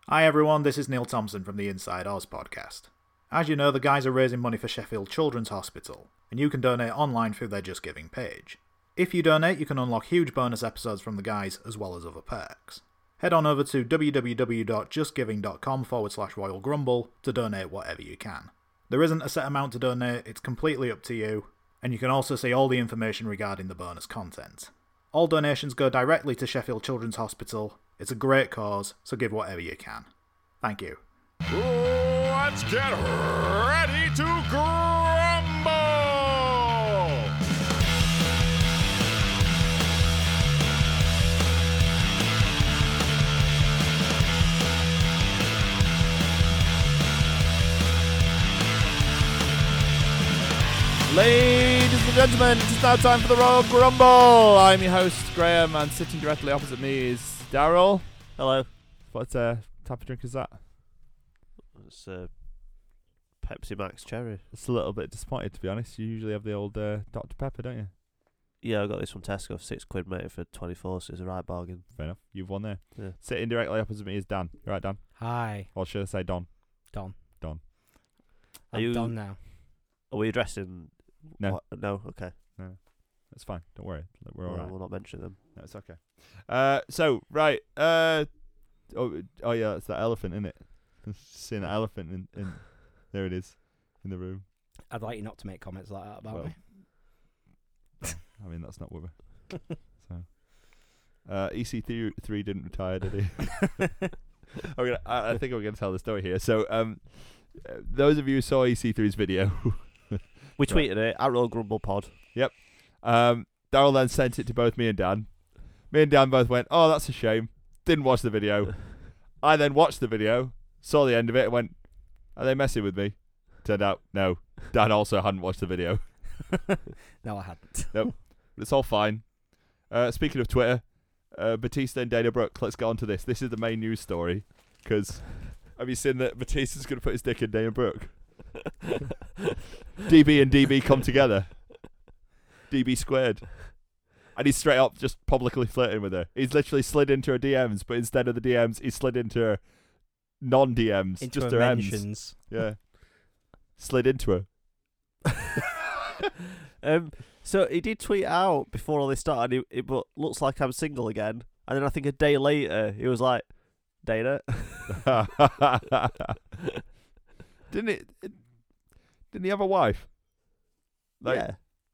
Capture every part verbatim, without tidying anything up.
Hi everyone, this is Neil Thompson from the Inside Oz podcast. As you know, the guys are raising money for Sheffield Children's Hospital, and you can donate online through their Just Giving page. If you donate, you can unlock huge bonus episodes from the guys, as well as other perks. Head on over to www.justgiving.com forward slash Royal Grumble to donate whatever you can. There isn't a set amount to donate, it's completely up to you, and you can also see all the information regarding the bonus content. All donations go directly to Sheffield Children's Hospital. It's a great cause, so give whatever you can. Thank you. Let's get ready to grumble! Ladies and gentlemen, it's now time for the Royal Grumble. I'm your host, Graham, and sitting directly opposite me is Daryl. Hello. What uh, type of drink is that? It's uh, Pepsi Max Cherry. It's a little bit disappointed, to be honest. You usually have the old uh, Doctor Pepper, don't you? Yeah, I got this from Tesco for six quid, mate, for twenty-four, so it's a right bargain. Fair enough. You've won there. Yeah. Sitting directly opposite me is Dan. You right, Dan? Hi. Or should I say Don? Don. Don. Are I'm you- Don now. Are we addressing? No. What? No, okay. That's fine. Don't worry. We're all Well, right. We'll not mention them. No, it's okay. Uh, so, right. Uh, oh, oh, yeah, it's that elephant, isn't it? Seeing that elephant in, in... There it is. In the room. I'd like you not to make comments like that about Well, me. I mean, that's not Wibber. so, uh, E C three didn't retire, did he? I'm gonna, I, I think we're going to tell the story here. So, um, uh, those of you who saw E C three's video, We Right. tweeted it at Royal Grumble Pod. um, Daryl then sent it to both me and Dan. Me and Dan both went, "Oh, that's a shame." Didn't watch the video. I then watched the video, saw the end of it, and went, "Are they messing with me?" Turned out, no. Dan also hadn't watched the video. No, I hadn't. But it's all fine. Uh, speaking of Twitter, uh, Batista and Dana Brooke, let's get on to this. This is the main news story. Because have you seen that Batista's going to put his dick in Dana Brooke? D B and D B come together. D B squared. And he's straight up just publicly flirting with her. He's literally slid into her D Ms, but instead of the D Ms, he slid into her non-D Ms. Into just her her Ms. mentions. Yeah. Slid into her. Um, so he did tweet out before all this started, he, it but looks like I'm single again. And then I think a day later, he was like, Dana. didn't it, it? Didn't he have a wife? Like, yeah.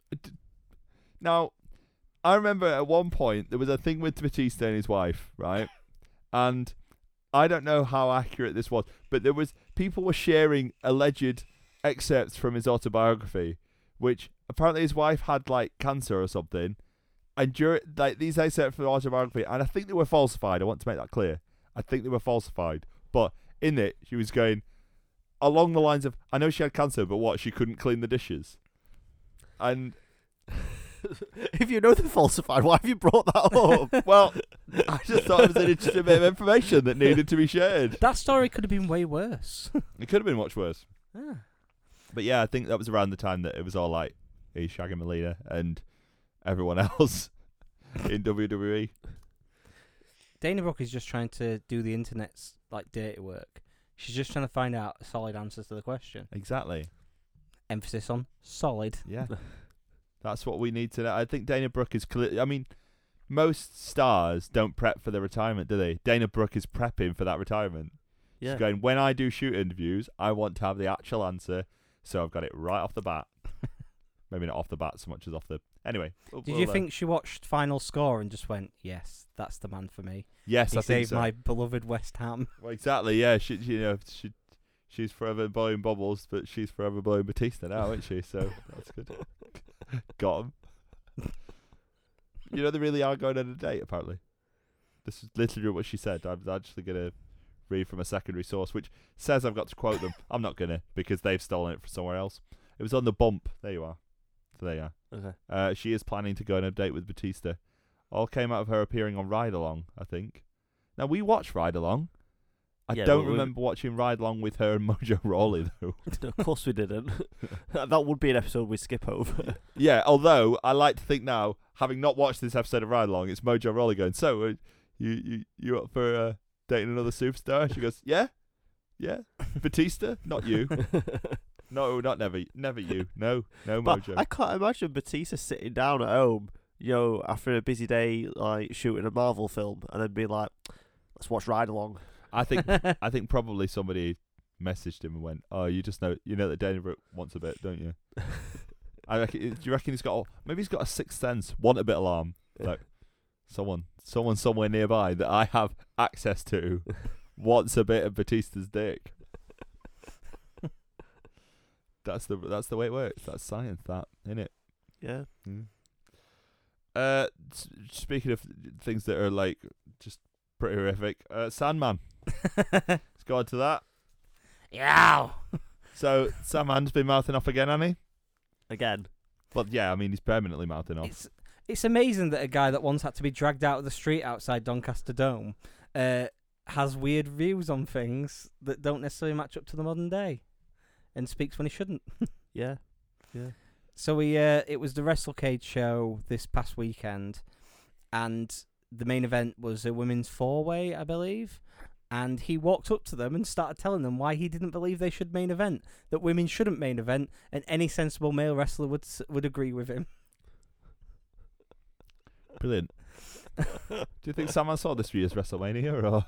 Now, I remember at one point there was a thing with Batista and his wife, right? And I don't know how accurate this was, but there was people were sharing alleged excerpts from his autobiography, which apparently his wife had like cancer or something, and during like these excerpts from the autobiography, and I think they were falsified. I want to make that clear. I think they were falsified, but in it she was going along the lines of, "I know she had cancer, but what? She couldn't clean the dishes," and. If you know they're falsified, why have you brought that up? Well, I just thought it was an interesting bit of information that needed to be shared. That story could have been way worse. It could have been much worse. Yeah. But yeah, I think that was around the time that it was all like, he's shagging Melina and everyone else in W W E. Dana Brooke is just trying to do the internet's like dirty work. She's just trying to find out solid answers to the question. Exactly. Emphasis on solid. Yeah. That's what we need to know. I think Dana Brooke is clear. I mean, most stars don't prep for their retirement, do they? Dana Brooke is prepping for that retirement. Yeah. She's going, when I do shoot interviews, I want to have the actual answer, so I've got it right off the bat. Maybe not off the bat so much as off the... Anyway. We'll, Did we'll, you uh, think she watched Final Score and just went, yes, that's the man for me? Yes, He I think saved so. my beloved West Ham. Well, exactly, yeah. She, you know, she, she's forever blowing bubbles, but she's forever blowing Batista now, isn't she? So that's good. Got him. You know, they really are going on a date, apparently. This is literally what she said. I'm actually going to read from a secondary source, which says I've got to quote them. I'm not going to, because they've stolen it from somewhere else. It was on The Bump. There you are. So there you are. Okay. Uh, she is planning to go on a date with Batista. All came out of her appearing on Ride Along, I think. Now, we watched Ride Along. I Yeah, don't but we- remember watching Ride Along with her and Mojo Rawley, though. Of course we didn't. That would be an episode we skip over. Yeah, although I like to think now, having not watched this episode of Ride Along, it's Mojo Rawley going, so, uh, you, you, you up for uh, dating another superstar? She goes, yeah, yeah. Batista, not you. No, not never, never you. No, no, But Mojo. I can't imagine Batista sitting down at home, you know, after a busy day, like shooting a Marvel film, and then being like, "Let's watch Ride Along." I think, I think probably somebody messaged him and went, "Oh, you just know, you know that Dana Brooke wants a bit, don't you?" I reckon. Do you reckon he's got? Oh, maybe he's got a sixth sense, want a bit alarm, like someone, someone somewhere nearby that I have access to wants a bit of Batista's dick. That's the that's the way it works. That's science, that, isn't it? Yeah. Mm. Uh, s- speaking of things that are like just pretty horrific, uh, Sandman. Let's go on to that. Yeah. So Sandman's been mouthing off again, hasn't he? Again. Well, yeah, I mean he's permanently mouthing off. It's it's amazing that a guy that once had to be dragged out of the street outside Doncaster Dome uh, has weird views on things that don't necessarily match up to the modern day, and speaks when he shouldn't. Yeah. Yeah. So we, uh, it was the WrestleCade show this past weekend, and the main event was a women's four-way, I believe. And he walked up to them and started telling them why he didn't believe they should main event, that women shouldn't main event, and any sensible male wrestler would s- would agree with him. Brilliant. Do you think Sandman saw this year's WrestleMania, or?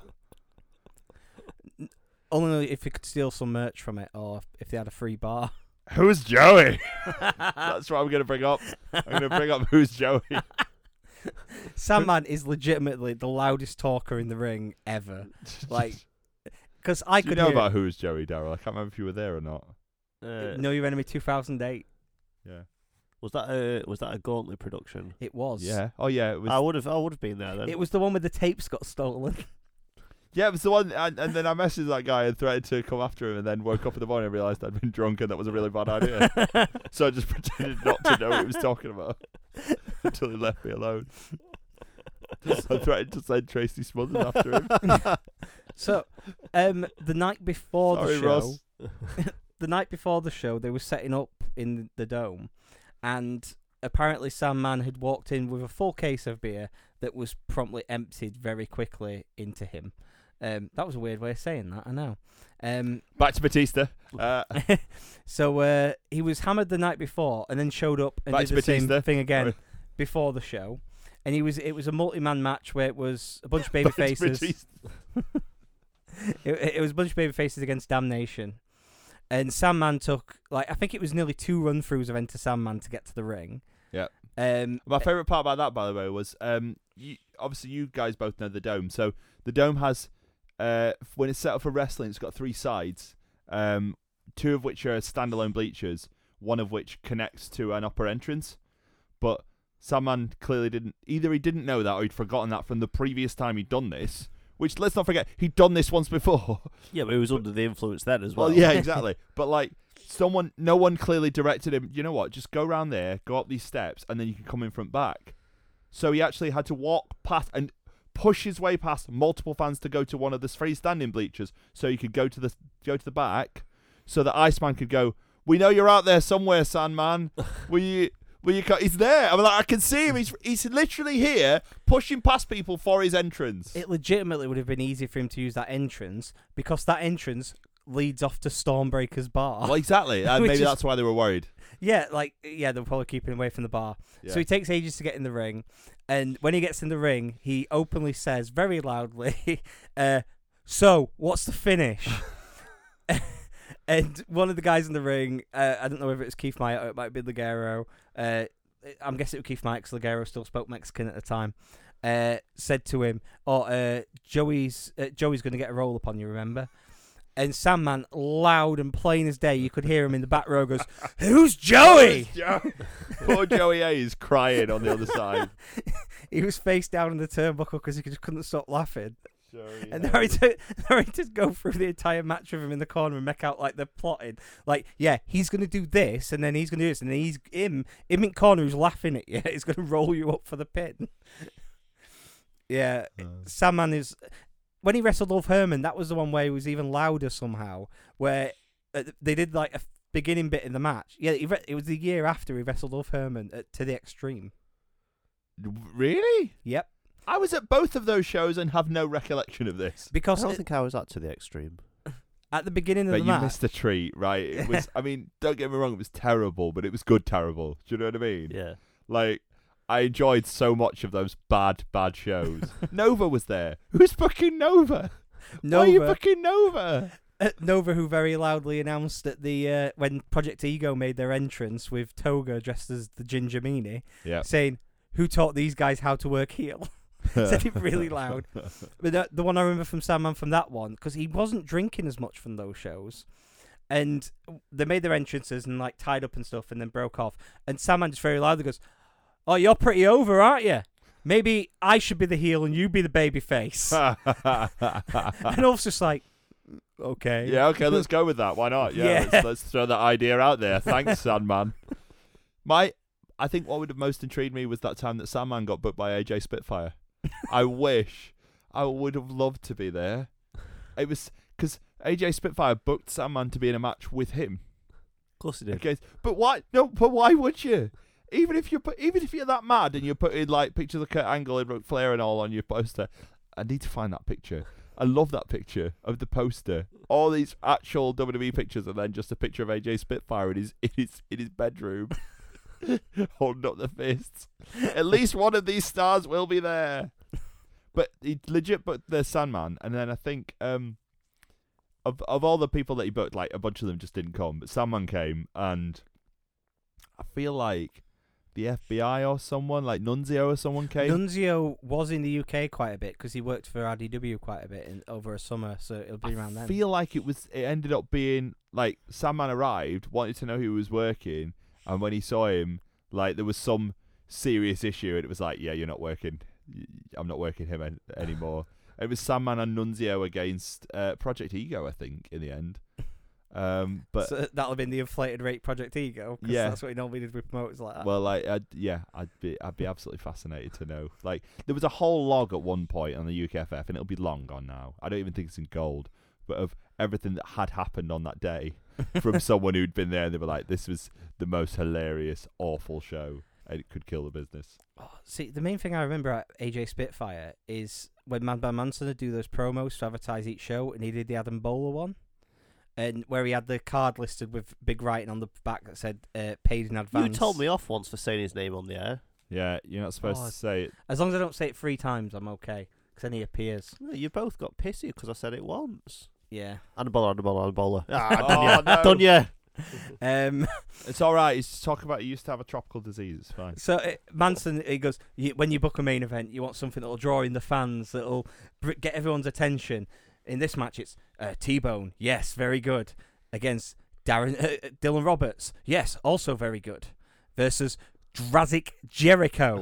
Only if he could steal some merch from it, or if they had a free bar. Who's Joey? That's what I'm going to bring up. I'm going to bring up who's Joey. Sandman is legitimately the loudest talker in the ring ever. Like, because I Do you could know hear about who's Joey, Daryl? I can't remember if you were there or not. Uh, Know Your Enemy two thousand eight. Yeah. Was that a was that a Gauntlet production? It was. Yeah. Oh, yeah. It was. I would have I would have been there then. It was the one where the tapes got stolen. Yeah, it was the one. And, and then I messaged that guy and threatened to come after him, and then woke up in the morning and realised I'd been drunk and that was a really bad idea. So I just pretended not to know what he was talking about until he left me alone. I threatened to send Tracy Smothers after him. So, um, the night before Sorry, the show, Ross. the night before the show, they were setting up in the dome, and apparently Sandman had walked in with a full case of beer that was promptly emptied very quickly into him. Um, that was a weird way of saying that, I know. Um, Back to Batista. Uh, so uh, he was hammered the night before, and then showed up and Back did to the same Batista. thing again Sorry. before the show. And he was it was a multi-man match where it was a bunch of baby back to faces. Batista. it, it was a bunch of baby faces against Damnation. And Sandman took, like, I think it was nearly two run-throughs of Enter Sandman to get to the ring. Yeah. Um, My favourite part about that, by the way, was um, you, obviously you guys both know the Dome. So the Dome has, uh, when it's set up for wrestling, it's got three sides, um, two of which are standalone bleachers, one of which connects to an upper entrance. But Sandman clearly didn't, either he didn't know that or he'd forgotten that from the previous time he'd done this, which, let's not forget, he'd done this once before. Yeah, but he was under the influence then as well. Well, yeah, exactly. But, like, someone, no one clearly directed him, you know what, just go around there, go up these steps, and then you can come in front back. So he actually had to walk past and push his way past multiple fans to go to one of the freestanding bleachers so he could go to the go to the back so that Iceman could go, we know you're out there somewhere, Sandman. Will you... Well, you can, he's there. I mean, like, I can see him. He's he's literally here, pushing past people for his entrance. it legitimately would have been easy for him to use that entrance, because that entrance leads off to Stormbreaker's bar. Well, exactly. And Which maybe is- that's why they were worried. Yeah, like, yeah, they're probably keeping him away from the bar. Yeah. So he takes ages to get in the ring, and when he gets in the ring, he openly says very loudly, uh, so, what's the finish? And one of the guys in the ring, uh, I don't know whether it's Keith Maya or it might be Ligero, uh, I'm guessing it was Keith Maya because Ligero still spoke Mexican at the time, uh, said to him, oh, uh, Joey's uh, Joey's going to get a roll up on you, remember? And Sandman, loud and plain as day, you could hear him in the back row, goes, who's Joey? Poor Joey A is crying on the other side. He was face down in the turnbuckle because he just couldn't stop laughing. Joey And A. they're ready, to, they're ready to go through the entire match with him in the corner and make out like they're plotting. Like, yeah, he's going to do this, and then he's going to do this, and then he's him, him in corner who's laughing at you. He's going to roll you up for the pin. Yeah, Uh. Sandman is... When he wrestled Ulf Herman, that was the one where he was even louder somehow, where uh, they did like a beginning bit in the match. Yeah, he re- it was the year after he wrestled Ulf Herman at, to the Extreme. Really? Yep. I was at both of those shows and have no recollection of this. I Because don't it- think I was that to the extreme. at the beginning of But the you match, missed a treat, right? It was. I mean, don't get me wrong. It was terrible, but it was good terrible. Do you know what I mean? Yeah. Like, I enjoyed so much of those bad, bad shows. Nova was there. Who's fucking Nova? Why are you Nova, fucking Nova? uh, Nova, who very loudly announced at the uh, when Project Ego made their entrance with Toga dressed as the Ginger Meanie, Yeah. saying, "Who taught these guys how to work heel?" Said it really loud. But the, the one I remember from Sandman from that one, because he wasn't drinking as much from those shows, and they made their entrances and like tied up and stuff, and then broke off. And Sandman just very loudly goes, "Oh, you're pretty over, aren't you? Maybe I should be the heel and you be the baby face." And Ulf's just like, "Okay, Yeah, okay, let's go with that. Why not? Yeah, Yeah. Let's, let's throw that idea out there. Thanks, Sandman. My, I think what would have most intrigued me was that time that Sandman got booked by A J Spitfire. I wish I would have loved to be there. It was because A J Spitfire booked Sandman to be in a match with him. Of course he did. Okay, but why? No, but why would you? Even if you put, even if you're that mad and you're putting like pictures of Kurt Angle and Ric Flair and all on your poster, I need to find that picture. I love that picture of the poster. All these actual W W E pictures, and then just a picture of A J Spitfire in his in his in his bedroom, holding up the fists. At least one of these stars will be there. But he legit booked the Sandman, and then I think um, of of all the people that he booked, like a bunch of them just didn't come. But Sandman came, and I feel like the F B I or someone, like Nunzio or someone came. Nunzio was in the U K quite a bit because he worked for R D W quite a bit in, over a summer, so it'll be around I then. feel like it was. It ended up being like Sandman arrived, wanted to know who was working, and when he saw him, like there was some serious issue, and it was like, yeah, you're not working. Y- I'm not working him en- anymore. It was Sandman and Nunzio against uh, Project Ego, I think, in the end. Um, but So that'll have been the inflated rate Project Ego. 'Cause Yeah. that's what he normally did with promoters like that. well, like, I'd, yeah, I'd be, I'd be absolutely fascinated to know. Like, there was a whole log at one point on the U K F F, and it'll be long gone now. I don't even think it's in gold, but of everything that had happened on that day from someone who'd been there, and they were like, "This was the most hilarious, awful show, and it could kill the business." Oh, see, the main thing I remember at A J Spitfire is when Madman Manson would do those promos to advertise each show, and he did the Adam Bowler one, and where he had the card listed with big writing on the back that said uh, "paid in advance." You told me off once for saying his name on the air. Yeah, you're not supposed Oh, to say it. As long as I don't say it three times, I'm okay. Because then he appears. No, you both got pissy because I said it once. Yeah. Anabola, Anabola, Anabola. Ah, Oh, done ya. no. Done ya. Um. It's all right. He's talking about he used to have a tropical disease. It's fine. So uh, Manson, he goes, you, when you book a main event, you want something that'll draw in the fans, that'll br- get everyone's attention. In this match, it's uh, T-Bone, yes, very good, against Darren uh, Dylan Roberts, yes, also very good, versus Drazik Jericho.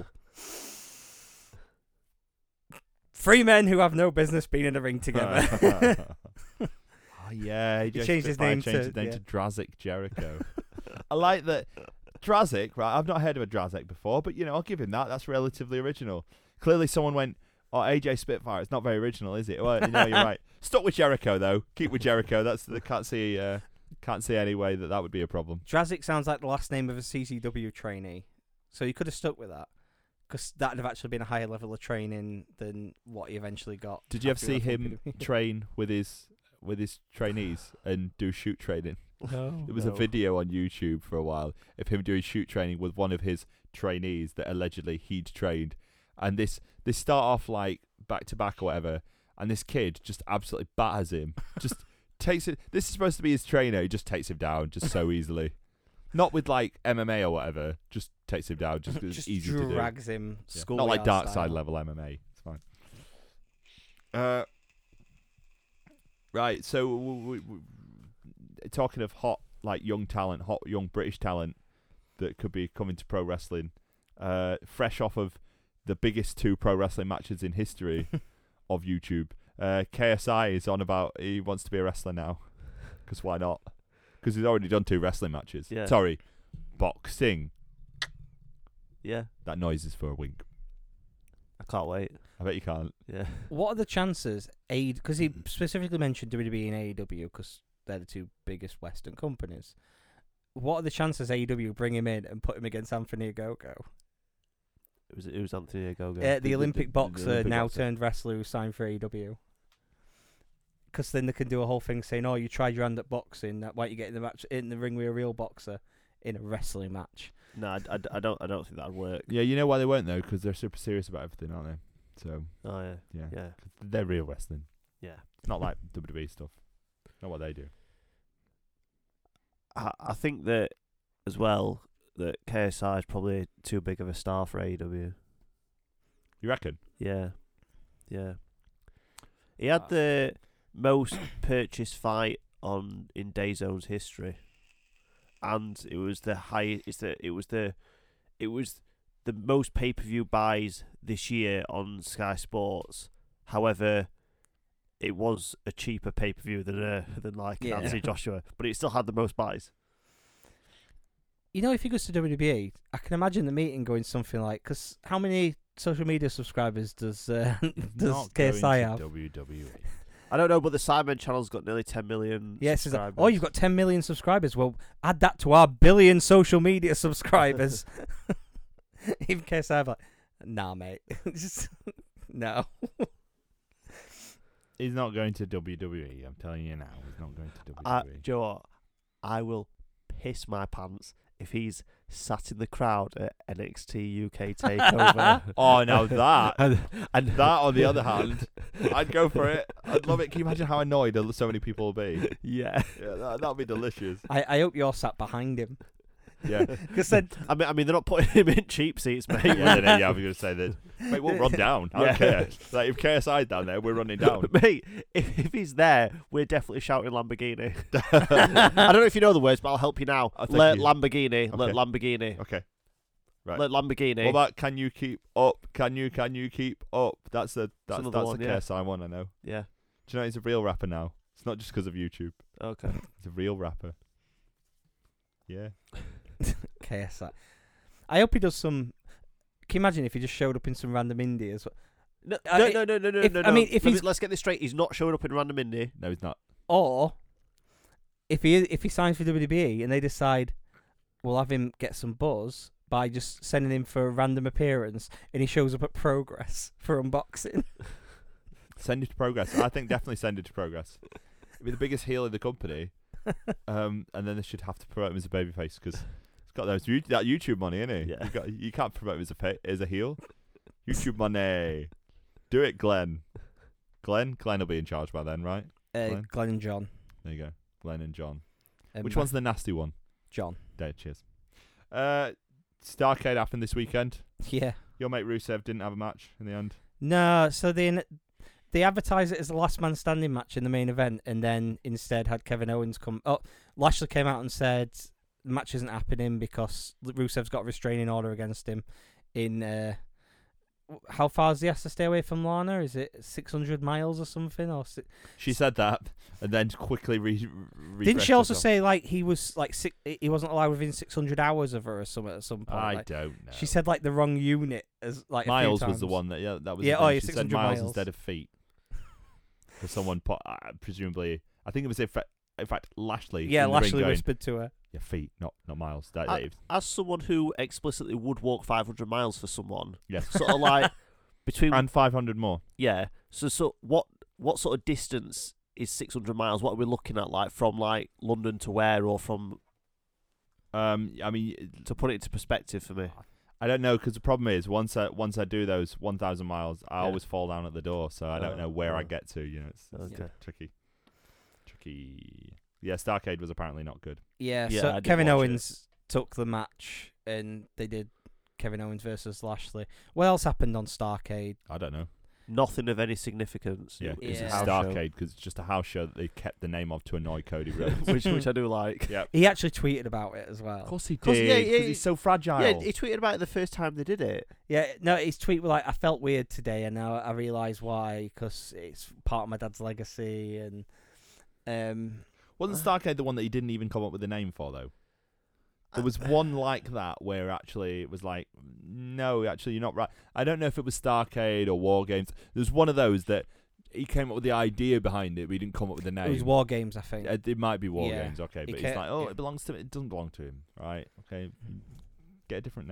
Three men who have no business being in a ring together. Oh yeah, he, He just- changed his I name changed to- his name yeah. to Drazik Jericho. I like that Drazik. Right, I've not heard of a Drazik before, but you know, I'll give him that. That's relatively original. Clearly, someone went, "Oh, A J Spitfire. It's not very original, is it?" Well, you know, you're right. Stuck with Jericho though. Keep with Jericho. That's the can't see. Uh, can't see any way that that would be a problem. Drazik sounds like the last name of a C C W trainee, so you could have stuck with that. Because that would have actually been a higher level of training than what he eventually got. Did you ever after see he left him W W E. train with his with his trainees and do shoot training? No. There was a No. video on YouTube for a while of him doing shoot training with one of his trainees that allegedly he'd trained. And this they start off like back to back or whatever, and this kid just absolutely batters him. Just takes it. This is supposed to be his trainer. He just takes him down just so easily. Not with like M M A or whatever. Just takes him down just 'cause it's Just easy to do. drags him. Yeah. Schoolyard Not like dark style. side level M M A. It's fine. Uh, right. So we, we, we, talking of hot, like young talent, hot young British talent that could be coming to pro wrestling, uh, fresh off of the biggest two pro wrestling matches in history of YouTube. Uh, K S I is on about he wants to be a wrestler now, because why not? Because he's already done two wrestling matches. Yeah. Sorry, boxing. Yeah, That noise is for a wink. I can't wait. I bet you can't. Yeah. What are the chances? A because he specifically mentioned W W E and A E W because they're the two biggest Western companies. What are the chances A E W bring him in and put him against Anthony Ogogo? It was it was Anthony Ogogo. Uh, the- the the- Olympic the boxer Olympic now boxer. turned wrestler who signed for A E W. Because then they can do a whole thing saying, "Oh, you tried your hand at boxing. Why don't you get in the match in the ring with a real boxer in a wrestling match?" No, I, I, I don't I don't think that'd work. Yeah, you know why they won't though? Because they're super serious about everything, aren't they? So Oh yeah, yeah, yeah, 'Cause they're real wrestling. yeah. It's not like W W E stuff. Not what they do. I, I think that as well that K S I is probably too big of a star for A E W. You reckon? Yeah, yeah. He had Uh, the most purchased fight on in DAZN's history, and it was the high. It's the it was the it was the most pay per view buys this year on Sky Sports. However, it was a cheaper pay per view than uh, than like Yeah. Anthony Joshua, but it still had the most buys. You know, if he goes to W W E, I can imagine the meeting going something like, because how many social media subscribers does uh, does Not K S I going to have? W W E. I don't know, but the Simon channel's got nearly ten million. Yes, it's like, subscribers. oh, you've got ten million subscribers. Well, add that to our billion social media subscribers. Even K S I have like, nah, mate, just no. He's not going to W W E. I'm telling you now. He's not going to W I, W E. do you know what? I will piss my pants if he's sat in the crowd at N X T U K Takeover. Oh, now that. and, and That, on the other hand, I'd go for it. I'd love it. Can you imagine how annoyed so many people will be? yeah. Yeah, that that'd be delicious. I, I hope you're sat behind him. Yeah. Because then, I mean, I mean, they're not putting him in cheap seats, mate. yeah, then, yeah, I was going to say that. Mate, we'll run down. I don't Yeah. care. Like, if K S I's down there, we're running down. Mate, if, if he's there, we're definitely shouting Lamborghini. I don't know if you know the words, but I'll help you now. Oh, thank Le you. Lamborghini, le Okay. Lamborghini, Okay. Right. le Lamborghini. What about can you keep up? Can you, can you keep up? That's the that's, another that's one, the yeah. K S I one, I know. Yeah. Do you know he's a real rapper now? It's not just because of YouTube. Okay. He's a real rapper. Yeah. K S I. I hope he does some. Can you imagine if he just showed up in some random indie as well? No, Uh, no, it- no, no, no, no, if- no. I mean, if Let me- he's- let's get this straight. He's not showing up in random indie. No, he's not. Or if he if he signs for W W E and they decide we'll have him get some buzz by just sending him for a random appearance and he shows up at Progress for unboxing. Send it to Progress. I think definitely send it to Progress. He'd be the biggest heel in the company. Um, and then they should have to promote him as a babyface because he's got those you- that YouTube money, innit? Yeah. You got you can't promote him as a fa- as a heel. YouTube money. Do it, Glenn. Glenn. Glenn will be in charge by then, right? Uh, Glenn? Glenn and John. There you go. Glenn and John. Um, Which one's the nasty one? John? There, cheers. Uh, Starrcade happened this weekend. Yeah. Your mate Rusev didn't have a match in the end. No, so they they advertised it as the last man standing match in the main event, and then instead had Kevin Owens come. Oh, Lashley came out and said the match isn't happening because Rusev's got a restraining order against him. In uh, how far does he have to stay away from Lana? Is it six hundred miles or something? Or si- She said that, and then quickly re. didn't refreshed she also herself. say like he was like si- he wasn't allowed within six hundred hours of her or something at some point? I like, don't know. She said like the wrong unit as like a few miles was the times. one that yeah that was Yeah, the thing. oh, yeah, she said six hundred miles, miles. instead of feet. Because someone put uh, presumably I think it was in fact, in fact Lashley Yeah, in the ring Lashley going, whispered to her. yeah feet not not miles that, I- that- As someone who explicitly would walk five hundred miles for someone, yes sort of like between and five hundred more. yeah. So so what what sort of distance is six hundred miles? What are we looking at? Like from like London to where, or from Um, I mean to put it into perspective for me? I don't know because the problem is once I once I do those one thousand miles I Yeah. always fall down at the door so I don't Oh, know where I oh. get to. You know it's, it's Okay. tricky, tricky. Yeah, Starrcade was apparently not good. Yeah, Yeah, I so did Kevin watch it. Owens took the match and they did Kevin Owens versus Lashley. What else happened on Starrcade? I don't know. Nothing of any significance. Yeah, It was Yeah. a house show, Starrcade because it's just a house show that they kept the name of to annoy Cody Rhodes. which which I do like. Yeah. He actually tweeted about it as well. Of course he Course, did. yeah, Because yeah, he's so fragile. Yeah, he tweeted about it the first time they did it. Yeah, no, his tweet was like, I felt weird today and now I realise why, because it's part of my dad's legacy and... um. Wasn't Starrcade the one that he didn't even come up with a name for though? There was one like that where actually it was like, no, actually you're not right. I don't know if it was Starrcade or War Games. There's one of those that he came up with the idea behind it, but he didn't come up with the name. It was War Games, I think. Uh, It might be War Yeah. Games, okay, He but ca- it's like, oh, yeah. it belongs to it doesn't belong to him, right? Okay, get a different name.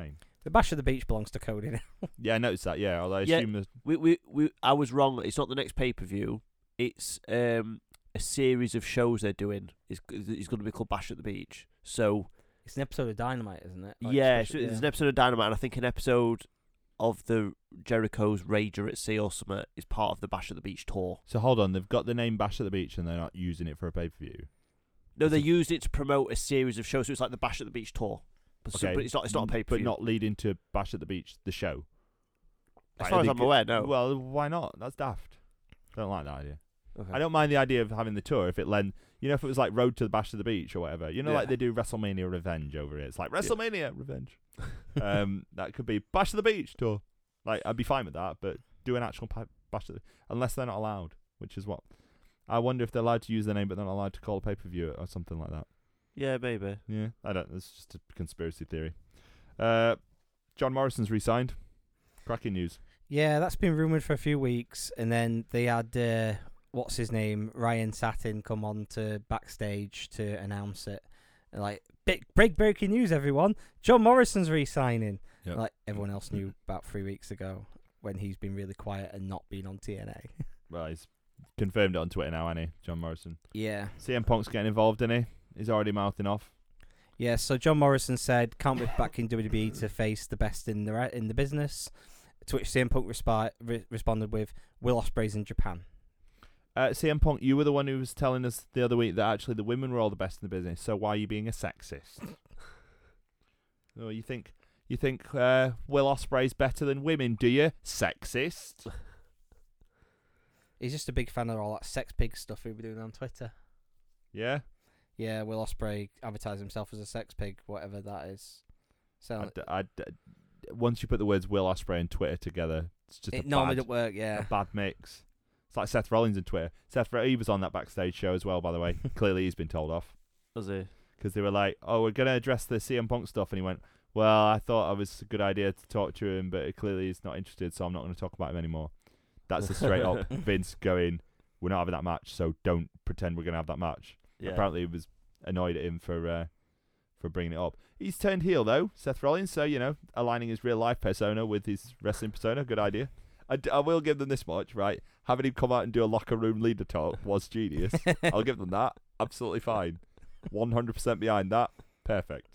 The Bash at the Beach belongs to Cody now. Yeah, I noticed that. Yeah, although I Yeah. assume that We we we. I was wrong. It's not the next pay per view. It's um a series of shows they're doing. It's it's going to be called Bash at the Beach. So It's an episode of Dynamite, isn't it? Like, yeah, special- so there's an episode of Dynamite, and I think an episode of the Jericho's Rager at Sea or something is part of the Bash at the Beach tour. So hold on, they've got the name Bash at the Beach and they're not using it for a pay per view. No, they So- used it to promote a series of shows. So it's like the Bash at the Beach tour. But, so, Okay, but it's not. It's not a pay per But view. not leading to Bash at the Beach, the show. As Right, far are as they I'm go- aware, no. Well, why not? That's daft. Don't like that idea. Okay. I don't mind the idea of having the tour if it lend. You know, if it was like Road to the Bash of the Beach or whatever. You know, Yeah. like they do WrestleMania Revenge over here. It's like WrestleMania Revenge. um, that could be Bash of the Beach tour. Like I'd be fine with that, but do an actual pa- Bash of the, unless they're not allowed, which is what I wonder if they're allowed to use their name, but they're not allowed to call a pay per view or something like that. Yeah, maybe. Yeah, I don't. It's just a conspiracy theory. Uh, John Morrison's re-signed. Cracking news. Yeah, that's been rumoured for a few weeks, and then they had uh, what's his name, Ryan Satin, come on to backstage to announce it. And like, big break breaking news, everyone! John Morrison's re-signing. Yep. Like everyone else knew about three weeks ago when he's been really quiet and not been on T N A. Well, he's confirmed it on Twitter now, hasn't he? John Morrison. Yeah. C M Punk's getting involved, isn't he? He's already mouthing off. Yeah, so John Morrison said, can't be back in W W E to face the best in the re- in the business. To which C M Punk respi- re- responded with, Will Ospreay's in Japan. Uh, C M Punk, you were the one who was telling us the other week that actually the women were all the best in the business. So why are you being a sexist? Oh, you think you think uh, Will Ospreay's better than women? Do you, sexist? He's just a big fan of all that sex pig stuff we were doing on Twitter. Yeah. Yeah, Will Ospreay advertised himself as a sex pig, whatever that is. So I'd, I'd, I'd- once you put the words Will Ospreay and Twitter together, it's just it a normally bad, don't work. Yeah. a bad mix. It's like Seth Rollins and Twitter. Seth, he was on that backstage show as well, by the way. Clearly, he's been told off. Was he? Because they were like, oh, we're going to address the C M Punk stuff. And he went, well, I thought it was a good idea to talk to him, but clearly he's not interested, so I'm not going to talk about him anymore. That's a straight up Vince going, we're not having that match, so don't pretend we're going to have that match. Yeah. Apparently he was annoyed at him for uh, for bringing it up. He's turned heel, though, Seth Rollins, so, you know, aligning his real-life persona with his wrestling persona, good idea. I, d- I will give them this much, right? Having him come out and do a locker room leader talk was genius. I'll give them that. Absolutely fine. one hundred percent behind that. Perfect.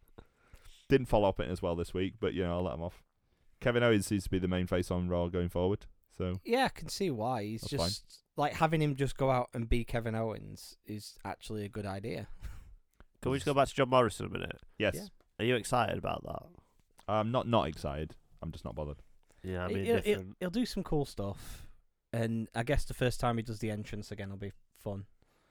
Didn't follow up it as well this week, but, you know, I'll let him off. Kevin Owens seems to be the main face on Raw going forward, so Yeah, I can see why. He's That's just like having him just go out and be Kevin Owens is actually a good idea. Can we just go back to John Morrison a minute? yes. Yeah. Are you excited about that? I'm not not excited. I'm just not bothered. Yeah, I He- mean, he'll, he'll, different. he'll do some cool stuff, and I guess the first time he does the entrance again will be fun.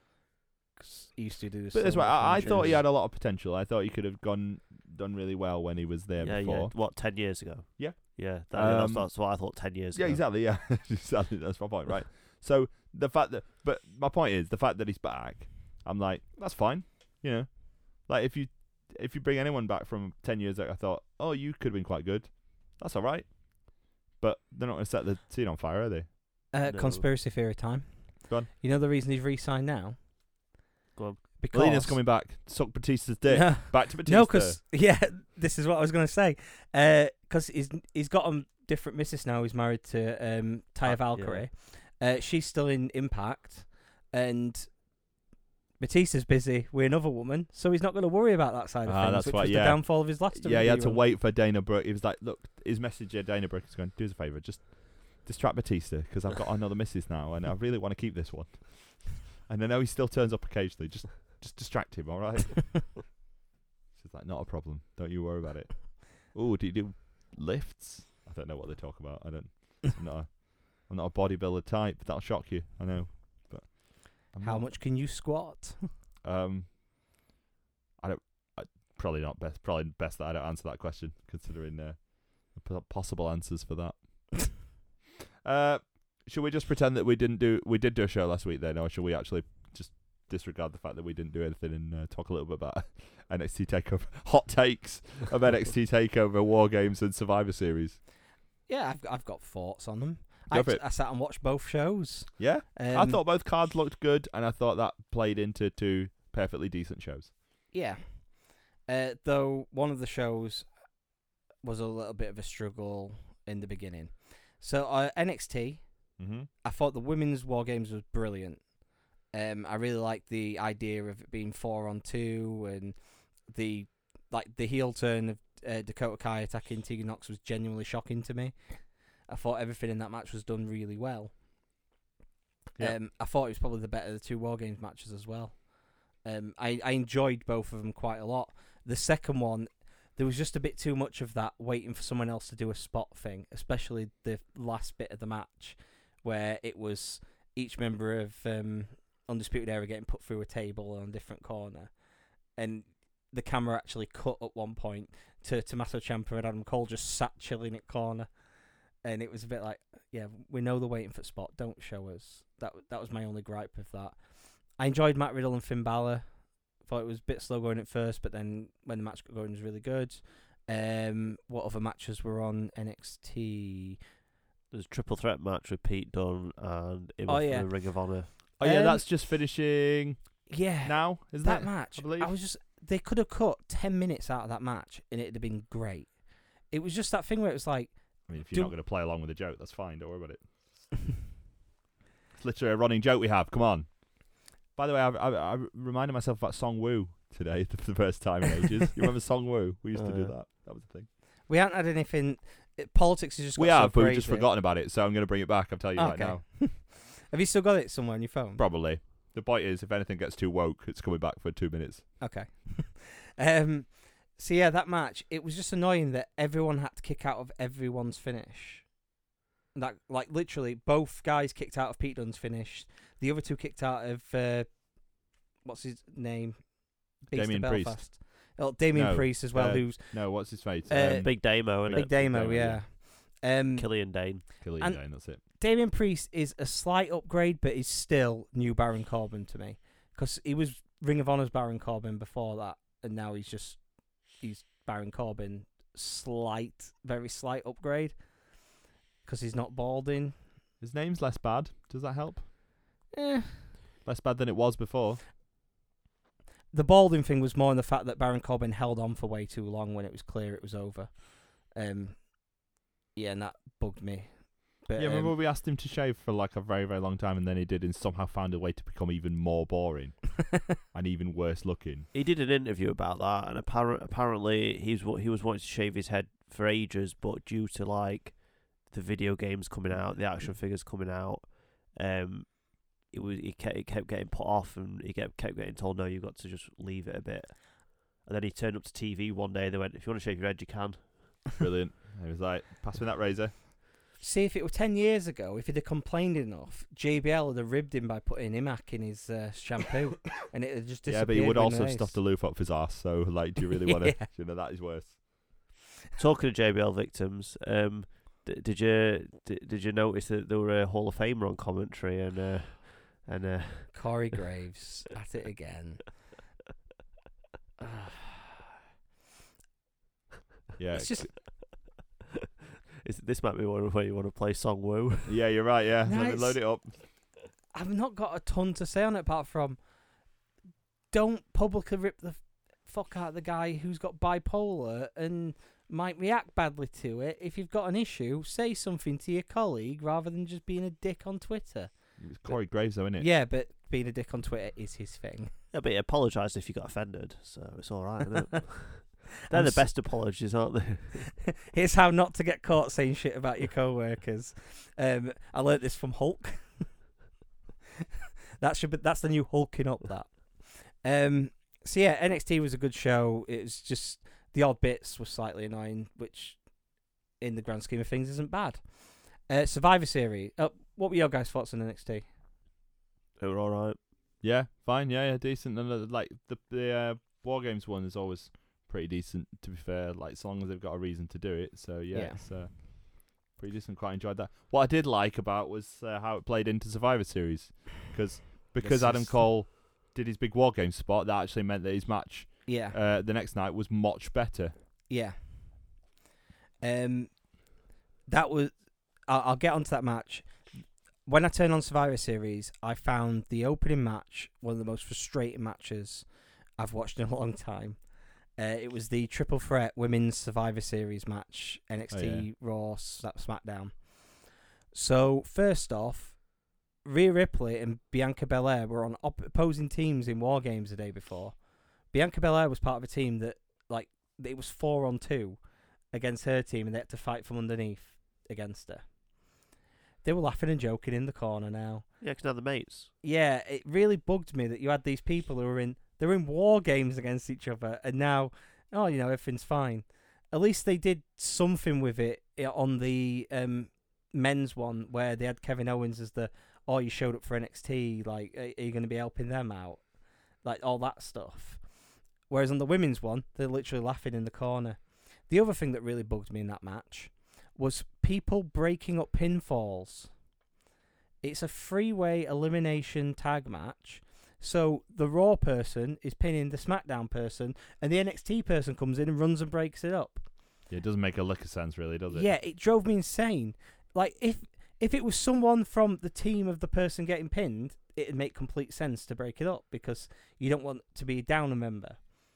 'Cause he used to do this. But that's solo why I, I entrance. thought he had a lot of potential. I thought he could have gone done really well when he was there yeah, before. yeah. What, ten years ago? Yeah. Yeah, that, Um, that's, that's what I thought ten years Yeah, ago. exactly. Yeah, exactly. That's my point, right? So the fact that, but my point is the fact that he's back. I'm like, that's fine. You know, like if you if you bring anyone back from ten years ago, I thought, oh, you could have been quite good. That's all right. But they're not going to set the scene on fire, are they? Uh, No. Conspiracy theory time. Go on. You know the reason he's re-signed now? Go on. Because Melina's coming back. Suck Batista's dick. No. Back to Batista. No, because yeah, this is what I was going to say. Because he's he's got a different missus now. He's married to um, Taya Ah, yeah. Valkyrie. Uh, she's still in Impact, and Batista's busy with another woman, so he's not going to worry about that side of Ah, things. that's which why- was yeah. the downfall of his last. Yeah, he had W W E to run. wait for Dana Brooke. He was like, look, his message to Dana Brooke is going, do us a favour, just distract Batista, because I've got another missus now, and I really want to keep this one. And I know he still turns up occasionally. Just just distract him, all right? She's like, not a problem. Don't you worry about it. Oh, do you do lifts? I don't know what they talk about. I don't. I'm not a, I'm not a bodybuilder type. That'll shock you. I know. But I'm How not. much can you squat? Um, I don't. I, probably not best. Probably best that I don't answer that question, considering uh, the p- possible answers for that. uh, should we just pretend that we didn't do? We did do a show last week, then, or should we actually just disregard the fact that we didn't do anything and uh, talk a little bit about N X T Takeover, hot takes of N X T Takeover, War Games, and Survivor Series? Yeah, I've I've got thoughts on them. Go I, for it. I sat and watched both shows. Yeah, Um, I thought both cards looked good, and I thought that played into two perfectly decent shows. Yeah. Uh, though one of the shows, was a little bit of a struggle in the beginning. So uh, N X T, Mm-hmm. I thought the women's War Games was brilliant. Um, I really liked the idea of it being four on two, and the like the heel turn of uh, Dakota Kai attacking Tegan Nox was genuinely shocking to me. I thought everything in that match was done really well. Yep. Um, I thought it was probably the better of the two War Games matches as well. Um, I, I enjoyed both of them quite a lot. The second one, there was just a bit too much of that waiting for someone else to do a spot thing, especially the last bit of the match where it was each member of um, Undisputed Era getting put through a table on a different corner. And the camera actually cut at one point to Tommaso Ciampa and Adam Cole just sat chilling at corner. And it was a bit like, yeah, we know they're waiting for spot. Don't show us. That that was my only gripe with that. I enjoyed Matt Riddle and Finn Balor. Thought it was a bit slow going at first, but then when the match got going, it was really good. Um, what other matches were on N X T? There's a triple threat match with Pete Dunne and him Oh, from yeah. the Ring of Honor. Oh yeah, Um, that's just finishing Yeah, now, isn't that it? match. I believe. I was just they could have cut ten minutes out of that match and it'd have been great. It was just that thing where it was like, I mean, if you're Do- not going to play along with the joke, that's fine. Don't worry about it. It's literally a running joke we have. Come on. By the way, I, I, I reminded myself about Song Woo today for the first time in ages. You remember Song Woo? We used to do Uh, that. That was the thing. we haven't had anything. It, politics has just got We so have, but we've just crazy. forgotten about it. So I'm going to bring it back. I'll tell you right Okay. now. Have you still got it somewhere on your phone? Probably. The point is, if anything gets too woke, it's coming back for two minutes. Okay. um. So yeah, that match, it was just annoying that everyone had to kick out of everyone's finish. That like literally both guys kicked out of Pete Dunne's finish. The other two kicked out of uh, what's his name? Beast Damien of Priest. Belfast. Oh, Damien No, Priest as well, uh, who's No, what's his face? Uh, um, Big Damo, and Big Big Damo, Damo, yeah. Um, Killian Dane. Killian and- Dane, that's it. Damien Priest is a slight upgrade, but he's still new Baron Corbin to me, because he was Ring of Honor's Baron Corbin before that, and now he's just he's Baron Corbin, slight, very slight upgrade, because he's not balding. His name's less bad. Does that help? Eh. Less bad than it was before. The balding thing was more in the fact that Baron Corbin held on for way too long when it was clear it was over. Um, yeah, and that bugged me. But, Yeah, remember um, we asked him to shave for like a very, very long time, and then he did, and somehow found a way to become even more boring and even worse looking. He did an interview about that, and appar- apparently he's wa- he was wanting to shave his head for ages, but due to like the video games coming out, the action figures coming out, um, it was he kept, it kept getting put off, and he kept kept getting told, no, you've got to just leave it a bit. And then he turned up to T V one day. They went, if you want to shave your head, you can. Brilliant. He was like, pass me that razor. See, if it were ten years ago, if he'd have complained enough, J B L would have ribbed him by putting Imac in his uh, shampoo, and it would just Yeah, disappeared. but he would with also have noise. stuffed a loop up his ass. So, like, do you really want to? Yeah. You know, that is worse. Talking to J B L victims, um, d- did you d- did you notice that there were a Hall of Famer on commentary and uh, and uh, Corey Graves at it again. Yeah, It's just is, this might be one where you want to play Song Woo. yeah, you're right. Yeah, No, let me it's- load it up. I've not got a ton to say on it apart from don't publicly rip the fuck out of the guy who's got bipolar and might react badly to it. If you've got an issue, say something to your colleague rather than just being a dick on Twitter. It's Corey Graves, though, isn't it? Yeah, but being a dick on Twitter is his thing. Yeah, but he apologised if you got offended, so it's all right. Isn't it? They're I'm the s- best apologies, aren't they? Here's how not to get caught saying shit about your co-workers. Um, I learnt this from Hulk. that should be that's the new hulking up. That. Um. So yeah, N X T was a good show. It was just the odd bits were slightly annoying, which, in the grand scheme of things, isn't bad. Uh, Survivor Series. Uh, what were your guys' thoughts on N X T? They were all right. Yeah, fine. Yeah, yeah, decent. And uh, like the the uh, War Games one is always pretty decent. To be fair, like as long as they've got a reason to do it. So yeah, Yeah. it's uh, pretty decent. Quite enjoyed that. What I did like about was uh, how it played into Survivor Series, because because This Adam is- Cole did his big War Games spot, that actually meant that his match Yeah. uh, the next night was much better. Yeah. Um, that was. I'll, I'll get onto that match. When I turned on Survivor Series, I found the opening match one of the most frustrating matches I've watched in a long time. Uh, it was the Triple Threat Women's Survivor Series match, N X T, Oh, yeah. Raw, Sa- SmackDown. So, first off, Rhea Ripley and Bianca Belair were on op- opposing teams in War Games the day before. Bianca Belair was part of a team that, like, it was four on two against her team, and they had to fight from underneath against her. They were laughing and joking in the corner now. Yeah, because now they're mates. Yeah, it really bugged me that you had these people who were in they were in war games against each other, and now, oh, you know, everything's fine. At least they did something with it on the um, men's one where they had Kevin Owens as the, oh, you showed up for N X T, like, are you going to be helping them out? Like, all that stuff. Whereas on the women's one, they're literally laughing in the corner. The other thing that really bugged me in that match was people breaking up pinfalls. It's a three-way elimination tag match. So the Raw person is pinning the SmackDown person, and the N X T person comes in and runs and breaks it up. Yeah, it doesn't make a lick of sense, really, does it? Yeah, it drove me insane. Like, if if it was someone from the team of the person getting pinned, it'd make complete sense to break it up, because you don't want to be down a member.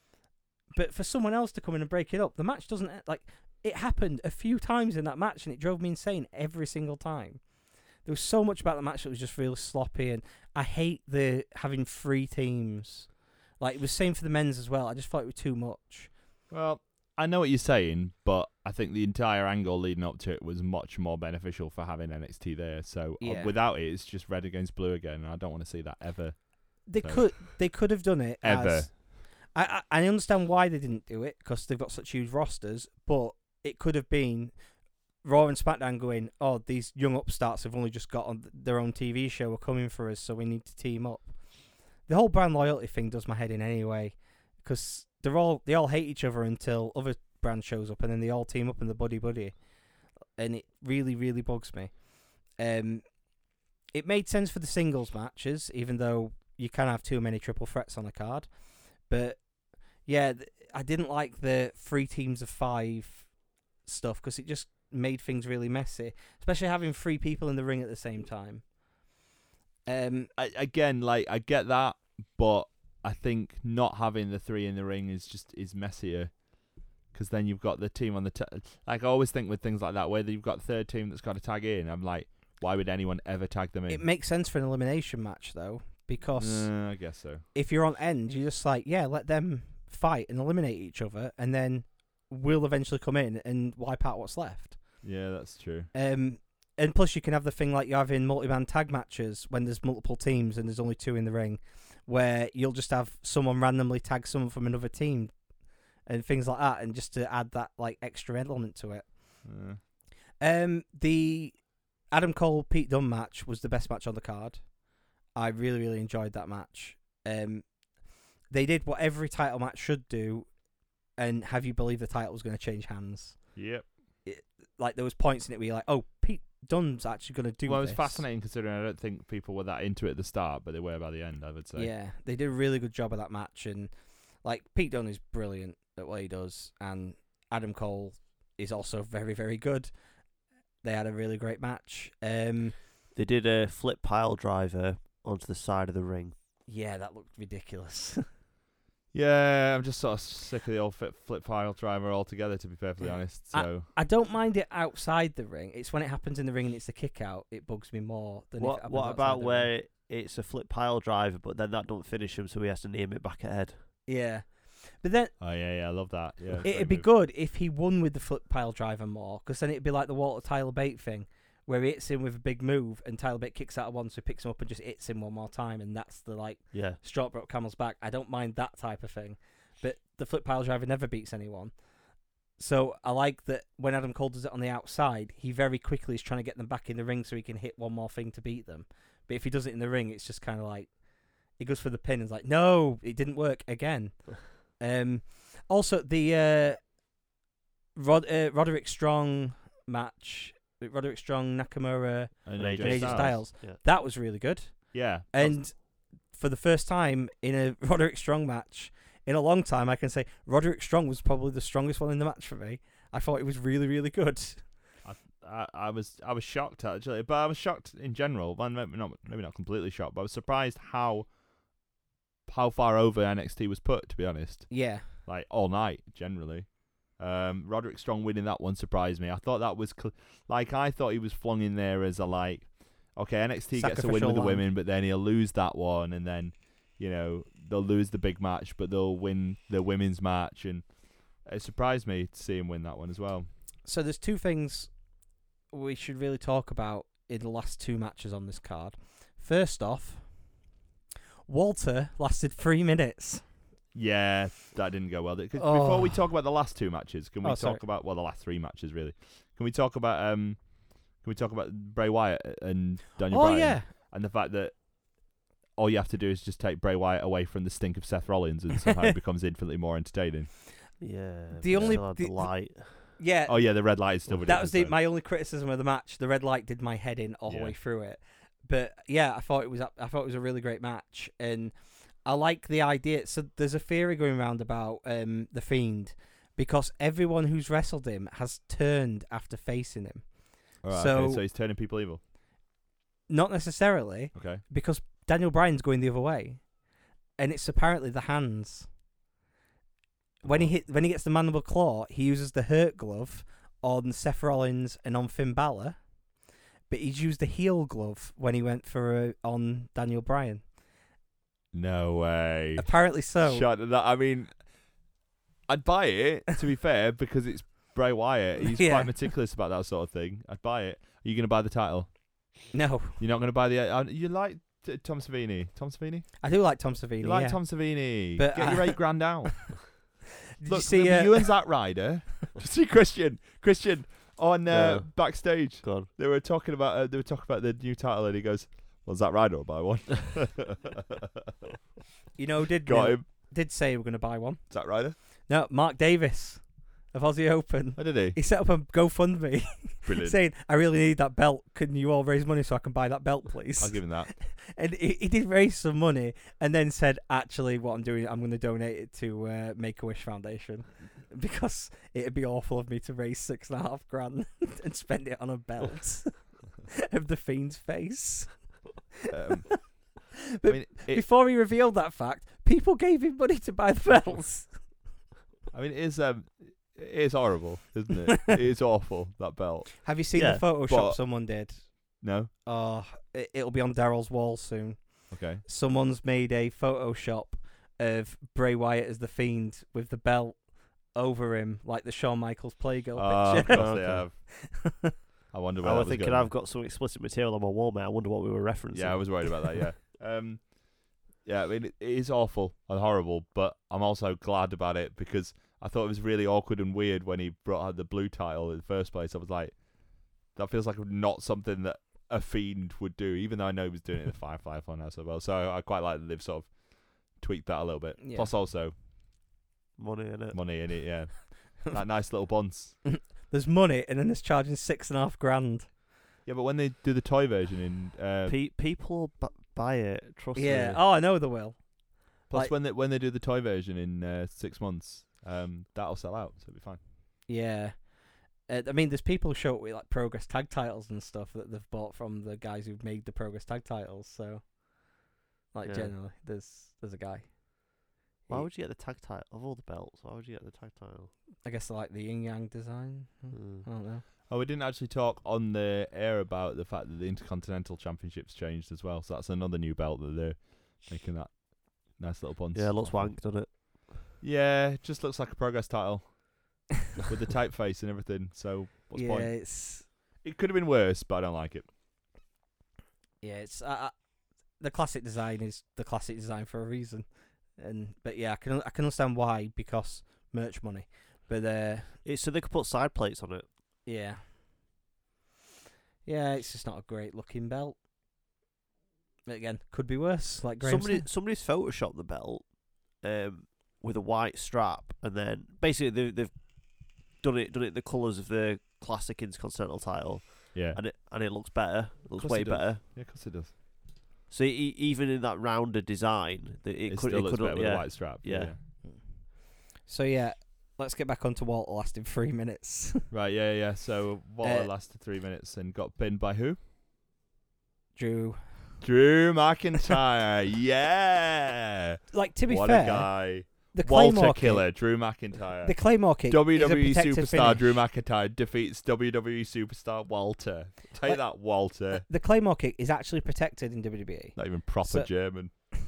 But for someone else to come in and break it up, the match doesn't, like, it happened a few times in that match, and it drove me insane every single time. There was so much about the match that was just really sloppy, and I hate the having three teams. Like, it was same for the men's as well. I just thought it was too much. Well, I know what you're saying, but I think the entire angle leading up to it was much more beneficial for having N X T there. So uh, Yeah. without it, it's just red against blue again, and I don't want to see that ever. They So- could they could have done it Ever. as... I, I I understand why they didn't do it, because they've got such huge rosters, but it could have been Raw and SmackDown going, oh, these young upstarts have only just got on their own T V show, are coming for us, so we need to team up. The whole brand loyalty thing does my head in anyway, because they're all they all hate each other until other brand shows up, and then they all team up in the buddy buddy, and it really really bugs me. Um, it made sense for the singles matches, even though you can't have too many triple threats on a card, but yeah, th- I didn't like the three teams of five stuff, because it just made things really messy, especially having three people in the ring at the same time. Um, I, again, like, I get that, but I think not having the three in the ring is just is messier, because then you've got the team on the t- like I always think with things like that, whether you've got the third team that's got to tag in, I'm like, why would anyone ever tag them in? it makes sense for an elimination match though, because Uh, I guess so. if you're on end, you're just like, yeah, let them fight and eliminate each other, and then we'll eventually come in and wipe out what's left. Yeah, that's true. Um, and plus, you can have the thing like you have in multi-man tag matches when there's multiple teams and there's only two in the ring, where you'll just have someone randomly tag someone from another team and things like that, and just to add that like extra element to it. Uh, Um, the Adam Cole Pete Dunne match was the best match on the card. I really really enjoyed that match. Um, they did what every title match should do, and have you believe the title was going to change hands. yep. Like, there was points in it where you're like, oh, Pete Dunne's actually going to do Well, it was this. fascinating considering I don't think people were that into it at the start, but they were by the end, I would say. Yeah, they did a really good job of that match, and like Pete Dunne is brilliant at what he does, and Adam Cole is also very, very good. They had a really great match. Um, They did a flip pile driver onto the side of the ring. yeah, that looked ridiculous. Yeah, I'm just sort of sick of the old flip, flip file driver altogether, to be perfectly Yeah. honest. I- So I don't mind it outside the ring. It's when it happens in the ring and it's a kick out, it bugs me more than if it What happens What outside about the ring. where it's a flip pile driver, but then that don't finish him, so he has to name it back ahead? Yeah, but then oh yeah, yeah, I love that. Yeah, it'd great be move. good if he won with the flip pile driver more, because then it'd be like the Walter Tyler Bate thing, where he hits him with a big move and Tyler Bate kicks out of one, so he picks him up and just hits him one more time, and that's the like Yeah. straw broke camel's back. I don't mind that type of thing, but the flip pile driver never beats anyone. So I like that when Adam Cole does it on the outside, he very quickly is trying to get them back in the ring so he can hit one more thing to beat them. But if he does it in the ring, it's just kind of like he goes for the pin and is like, no, it didn't work again. um, also the uh, Rod uh, Roderick Strong match, Roderick Strong, Nakamura, And And A J and A J Styles. Styles, Yeah. that was really good. Yeah, And for the first time in a Roderick Strong match in a long time, I can say Roderick Strong was probably the strongest one in the match for me. I thought it was really, really good. I, I was I was shocked actually, but I was shocked in general. Well, maybe not maybe not completely shocked, but I was surprised how how far over N X T was put. To be honest, Yeah. like all night generally. Um, Roderick Strong winning that one surprised me. I thought that was cl- like I thought he was flung in there as a like, okay, N X T gets a win Sacrificial with the lamb. women, but then he'll lose that one, and then you know they'll lose the big match, but they'll win the women's match, and it surprised me to see him win that one as well. So there's two things we should really talk about in the last two matches on this card. First off, Walter lasted three minutes. Yeah, that didn't go well. 'Cause Oh. Before we talk about the last two matches, can we Oh, talk sorry. about well the last three matches really? Can we talk about um, can we talk about Bray Wyatt and Daniel Oh Bryan yeah, and the fact that all you have to do is just take Bray Wyatt away from the stink of Seth Rollins and somehow it becomes infinitely more entertaining. Yeah. The but only- still had the- the light. yeah. Oh yeah, the red light is still that was the, ridiculous, my only criticism of the match. The red light did my head in all the Yeah. way through it. But yeah, I thought it was I thought it was a really great match, and I like the idea. So there's a theory going around about um, the Fiend, because everyone who's wrestled him has turned after facing him. though. Alright, so- okay, so he's turning people evil. Not necessarily, Okay. because Daniel Bryan's going the other way, and it's apparently the hands. When he hit, when he gets the mandible claw, he uses the hurt glove on Seth Rollins and on Finn Balor, but he's used the heel glove when he went for uh, on Daniel Bryan. No way. Apparently so. Shut that. I mean, I'd buy it to be fair because it's Bray Wyatt. He's Yeah. quite meticulous about that sort of thing. I'd buy it. Are you going to buy the title? No, You're not going to buy the. Uh, you like t- Tom Savini? Tom Savini? I do like Tom Savini. You like yeah. Tom Savini? But Get your I- eight grand down. Did Look, you see? remember Uh, you and Zack Ryder. Just see Christian. Christian on uh, Yeah. backstage. Go on. They were talking about. Uh, they were talking about the new title, and he goes, "Well, Zack Ryder will buy one." you know, did Got uh, him. did say we're going to buy one. Zack Ryder. No, Mark Davis of Aussie Open. Oh, did he? He set up a GoFundMe Brilliant. saying, "I really need that belt. Can you all raise money so I can buy that belt, please?" I'll give him that. And he, he did raise some money, and then said, "Actually, what I'm doing, I'm going to donate it to uh, Make a Wish Foundation, because it'd be awful of me to raise six and a half grand and spend it on a belt of the Fiend's face." Um, I But mean, it, Before he revealed that fact, people gave him money to buy the belts. I mean, it is um, it is horrible, isn't it? It is awful, that belt. Have you seen Yeah, the Photoshop but- someone did? No. Oh, it, it'll be on Daryl's wall soon. Okay. Someone's made a Photoshop of Bray Wyatt as the Fiend with the belt over him, like the Shawn Michaels Playgirl Oh, of picture. course they Okay. have. I wonder where I that was was thinking going. I've got some explicit material on my wall, mate. I wonder what we were referencing. Yeah, I was worried about that. Yeah. Um, yeah, I mean, it, it is awful and horrible, but I'm also glad about it because I thought it was really awkward and weird when he brought out the blue title in the first place. I was like, that feels like not something that a Fiend would do, even though I know he was doing it in the Firefly Funhouse as well. So I quite like that they've sort of tweaked that a little bit. Yeah. Plus, also money in it. money in it. Yeah, that nice little buns. There's money, and then there's charging six and a half grand. Yeah, but when they do the toy version in, uh, Pe- people bu- buy it. Trust Yeah. me. Oh, I know they will. plus like- when they when they do the toy version in uh, six months, um, that'll sell out, so it'll be fine. Yeah. Uh, I mean, there's people who show up with like Progress tag titles and stuff that they've bought from the guys who've made the Progress tag titles. So, like, Yeah. generally, there's there's a guy. Why He- would you get the tag title of all the belts? Why would you get the tag title? I guess they like the yin yang design. Hmm, Mm. I don't know. Oh, we didn't actually talk on the air about the fact that the Intercontinental Championship's changed as well. So that's another new belt that they're making that nice little buns. Yeah, it looks wank, doesn't it? Yeah, it just looks like a Progress title with the typeface and everything. So what's the yeah, point? it's It could have been worse, but I don't like it. yeah, it's uh, uh, the classic design is the classic design for a reason, and but yeah, I can I can understand why, because merch money, but uh, It's so they could put side plates on it. yeah, yeah, it's just not a great looking belt. But again, could be worse. Like Graham Somebody said. somebody's photoshopped the belt um, with a white strap, and then basically they, they've done it done it the colours of the classic Intercontinental title, Yeah. and it and it looks better. It looks Course way it does. better. Yeah, of course it does. So e- even in that rounder design, the- it, It, could still it looks could better with yeah. a white strap. Yeah. So yeah, let's get back onto Walter lasting three minutes. Right, yeah, yeah. So Waller Uh, lasted three minutes and got pinned by who? Drew, Drew McIntyre. Yeah. like to be what fair, a guy. the Walter Claymore Killer, kick, Drew McIntyre. the Claymore kick W is a W E protected superstar finish. Drew McIntyre defeats W W E superstar Walter. Take Like- that, Walter. The Claymore kick is actually protected in W W E. Not even proper So- German.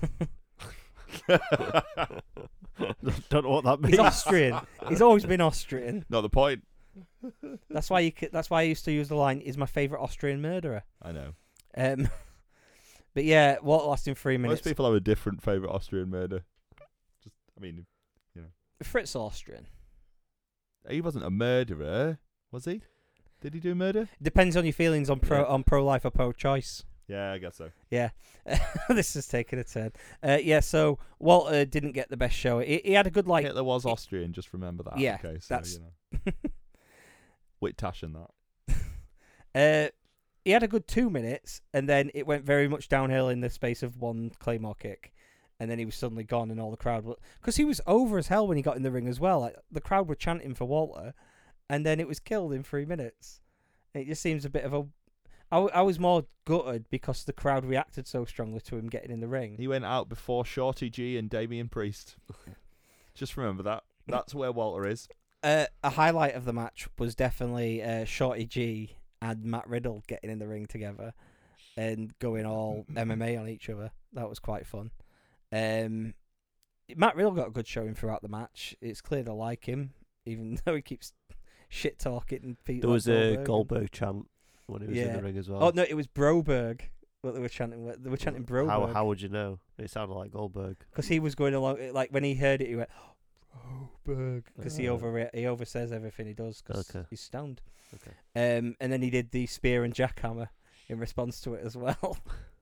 Don't know what that means. He's Austrian. He's always been Austrian. Not the point. That's why you. c- That's why I used to use the line, "Is my favourite Austrian murderer." I know. Um, but yeah, Walter lost in three minutes. Most people have a different favourite Austrian murder. Just, I mean, Fritz Austrian. he wasn't a murderer, was he? Did he do murder? Depends on your feelings on pro Yeah. on pro life or pro choice. Yeah, I guess so. Yeah, this is taking a turn. Uh, yeah, so Walter didn't get the best show. He, he had a good like. Hitler was Austrian, just remember that. Yeah, okay, so, that's- you know. Wittash and that. Uh, he had a good two minutes, and then it went very much downhill in the space of one Claymore kick, and then he was suddenly gone, and all the crowd because he was over as hell when he got in the ring as well. Like the crowd were chanting for Walter, and then it was killed in three minutes. It just seems a bit of a. I, w- I was more gutted because the crowd reacted so strongly to him getting in the ring. He went out before Shorty G and Damian Priest. Just remember that. That's where Walter is. Uh, a highlight of the match was definitely uh, Shorty G and Matt Riddle getting in the ring together and going all M M A on each other. That was quite fun. Um, Matt Riddle got a good showing throughout the match. It's clear they like him, even though he keeps shit talking. There was a Goldberg chant when he was in Yeah. the ring as well. Oh no, it was Broberg. What they were chanting. They were chanting How Broberg how would you know? It sounded like Goldberg. because he was going along. Like when he heard it, he went Broberg because he Oh. over he over says everything he does because Okay. he's stoned. Okay. Um, and then he did the spear and jackhammer in response to it as well.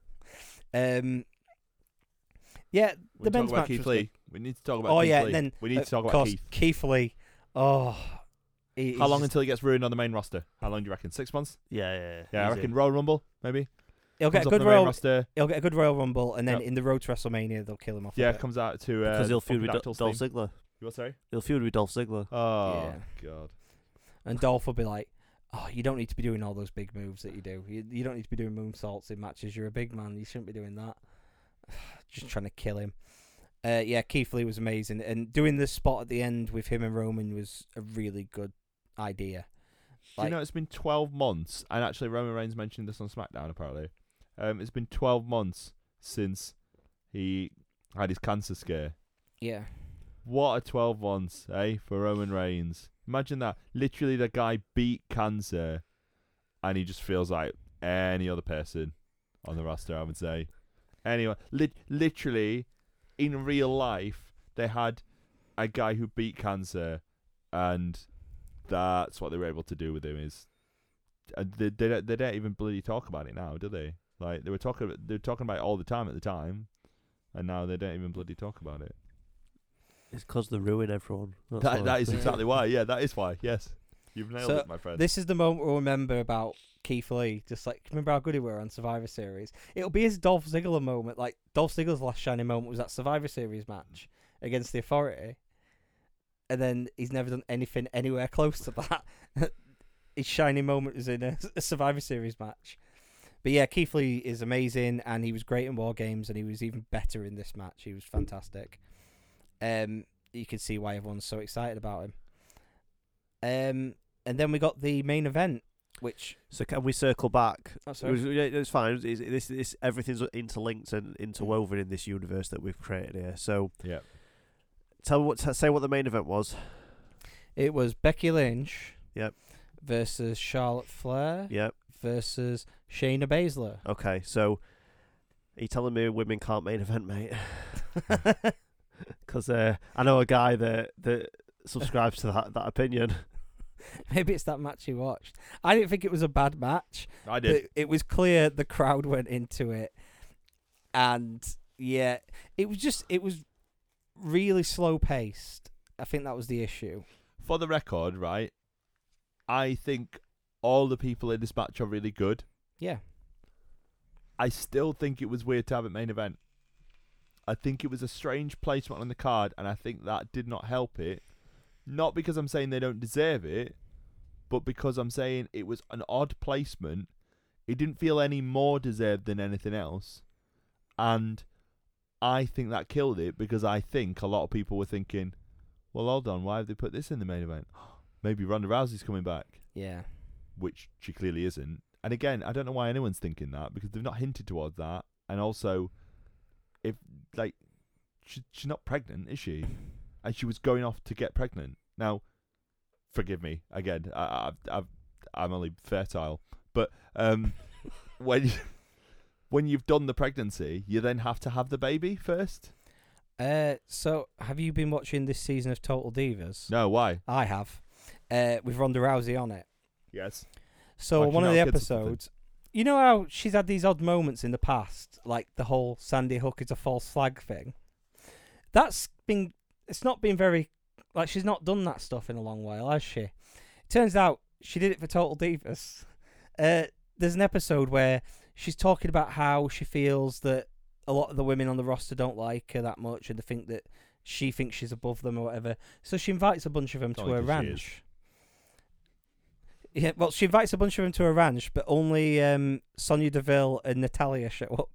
um, yeah, We the talk men's about match Keith was Lee. good. We need to talk about Oh Keith yeah, Lee. and then we need uh, to talk of about course, Keith. Keith Lee. Oh, he, How he's long just- until he gets ruined on the main roster? How long do you reckon? Six months? Yeah, yeah. Yeah, I easy. reckon Royal Rumble, maybe. he'll get Comes a off good the main Royal. roster. He'll get a good Royal Rumble, and then Yep. in the road to WrestleMania, they'll kill him off. Yeah, of it. comes out to uh, Because he'll feud with Do- Dactyl's Dolph theme. Ziggler. You what, sorry? He'll feud with Dolph Ziggler. Oh Yeah. God. And Dolph will be like, "Oh, you don't need to be doing all those big moves that you do. You, you don't need to be doing moonsaults in matches. You're a big man. You shouldn't be doing that." Just trying to kill him. Uh, yeah, Keith Lee was amazing, and doing this spot at the end with him and Roman was a really good idea. Do you know it's been twelve months, and actually Roman Reigns mentioned this on SmackDown apparently. Um, it's been twelve months since he had his cancer scare. Yeah, What a twelve months, eh, for Roman Reigns. Imagine that. Literally the guy beat cancer, and he just feels like any other person on the roster, I would say. Anyway, li- literally, in real life, they had a guy who beat cancer, and that's what they were able to do with him. Is and they they don't, they don't even bloody talk about it now, do they? Like they were talking about, they were talking about it all the time at the time, and now they don't even bloody talk about it. It's because they ruin everyone. That's That why. that is exactly why. Yeah, that is why. Yes, you've nailed So, it, my friend. this is the moment we'll remember about Keith Lee. Just like remember how good he were on Survivor Series. It'll be his Dolph Ziggler moment. Like Dolph Ziggler's last shining moment was that Survivor Series match against the Authority, and then he's never done anything anywhere close to that. His shining moment was in a, a Survivor Series match. But yeah, Keith Lee is amazing, and he was great in War Games, and he was even better in this match. He was fantastic. Um, you can see why everyone's so excited about him. Um, and then we got the main event, which So can we circle back? oh, It sorry. was, yeah, it's fine. It's, this, this, everything's interlinked and interwoven in this universe that we've created here. So yeah, tell me what, t- say what the main event was. It was Becky Lynch. Yep. Versus Charlotte Flair. Yep. Versus Shayna Baszler. Okay. So are you telling me women can't main event, mate? Because uh, I know a guy that that subscribes to that that opinion. Maybe it's that match you watched. I didn't think it was a bad match. I did. It, it was clear the crowd went into it, and yeah, it was just it was really slow paced. I think that was the issue. For the record, right, I think all the people in this match are really good. Yeah, I still think it was weird to have it main event. I think it was a strange placement on the card, and I think that did not help it. Not because I'm saying they don't deserve it, but because I'm saying it was an odd placement. It didn't feel any more deserved than anything else. And I think that killed it because I think a lot of people were thinking, well, hold on, why have they put this in the main event? Maybe Ronda Rousey's coming back. Yeah. Which she clearly isn't. And again, I don't know why anyone's thinking that because they've not hinted towards that. And also, if, like, she, she's not pregnant, is she? And she was going off to get pregnant. Now, forgive me, again, I, I've, I've, I'm only fertile. But um, when, when you've done the pregnancy, you then have to have the baby first? Uh, so, have you been watching this season of Total Divas? No, why? I have. Uh, with Ronda Rousey on it. Yes. So, Like, one you of know, the kids or something. episodes, you know how she's had these odd moments in the past, like the whole Sandy Hook is a false flag thing? That's been, it's not been very, like, she's not done that stuff in a long while, has she? It turns out she did it for Total Divas. Uh, there's an episode where she's talking about how she feels that a lot of the women on the roster don't like her that much and they think that she thinks she's above them or whatever. So she invites a bunch of them to Only her 'cause she is. ranch. Yeah, well, she invites a bunch of them to her ranch, but only um, Sonya Deville and Natalia show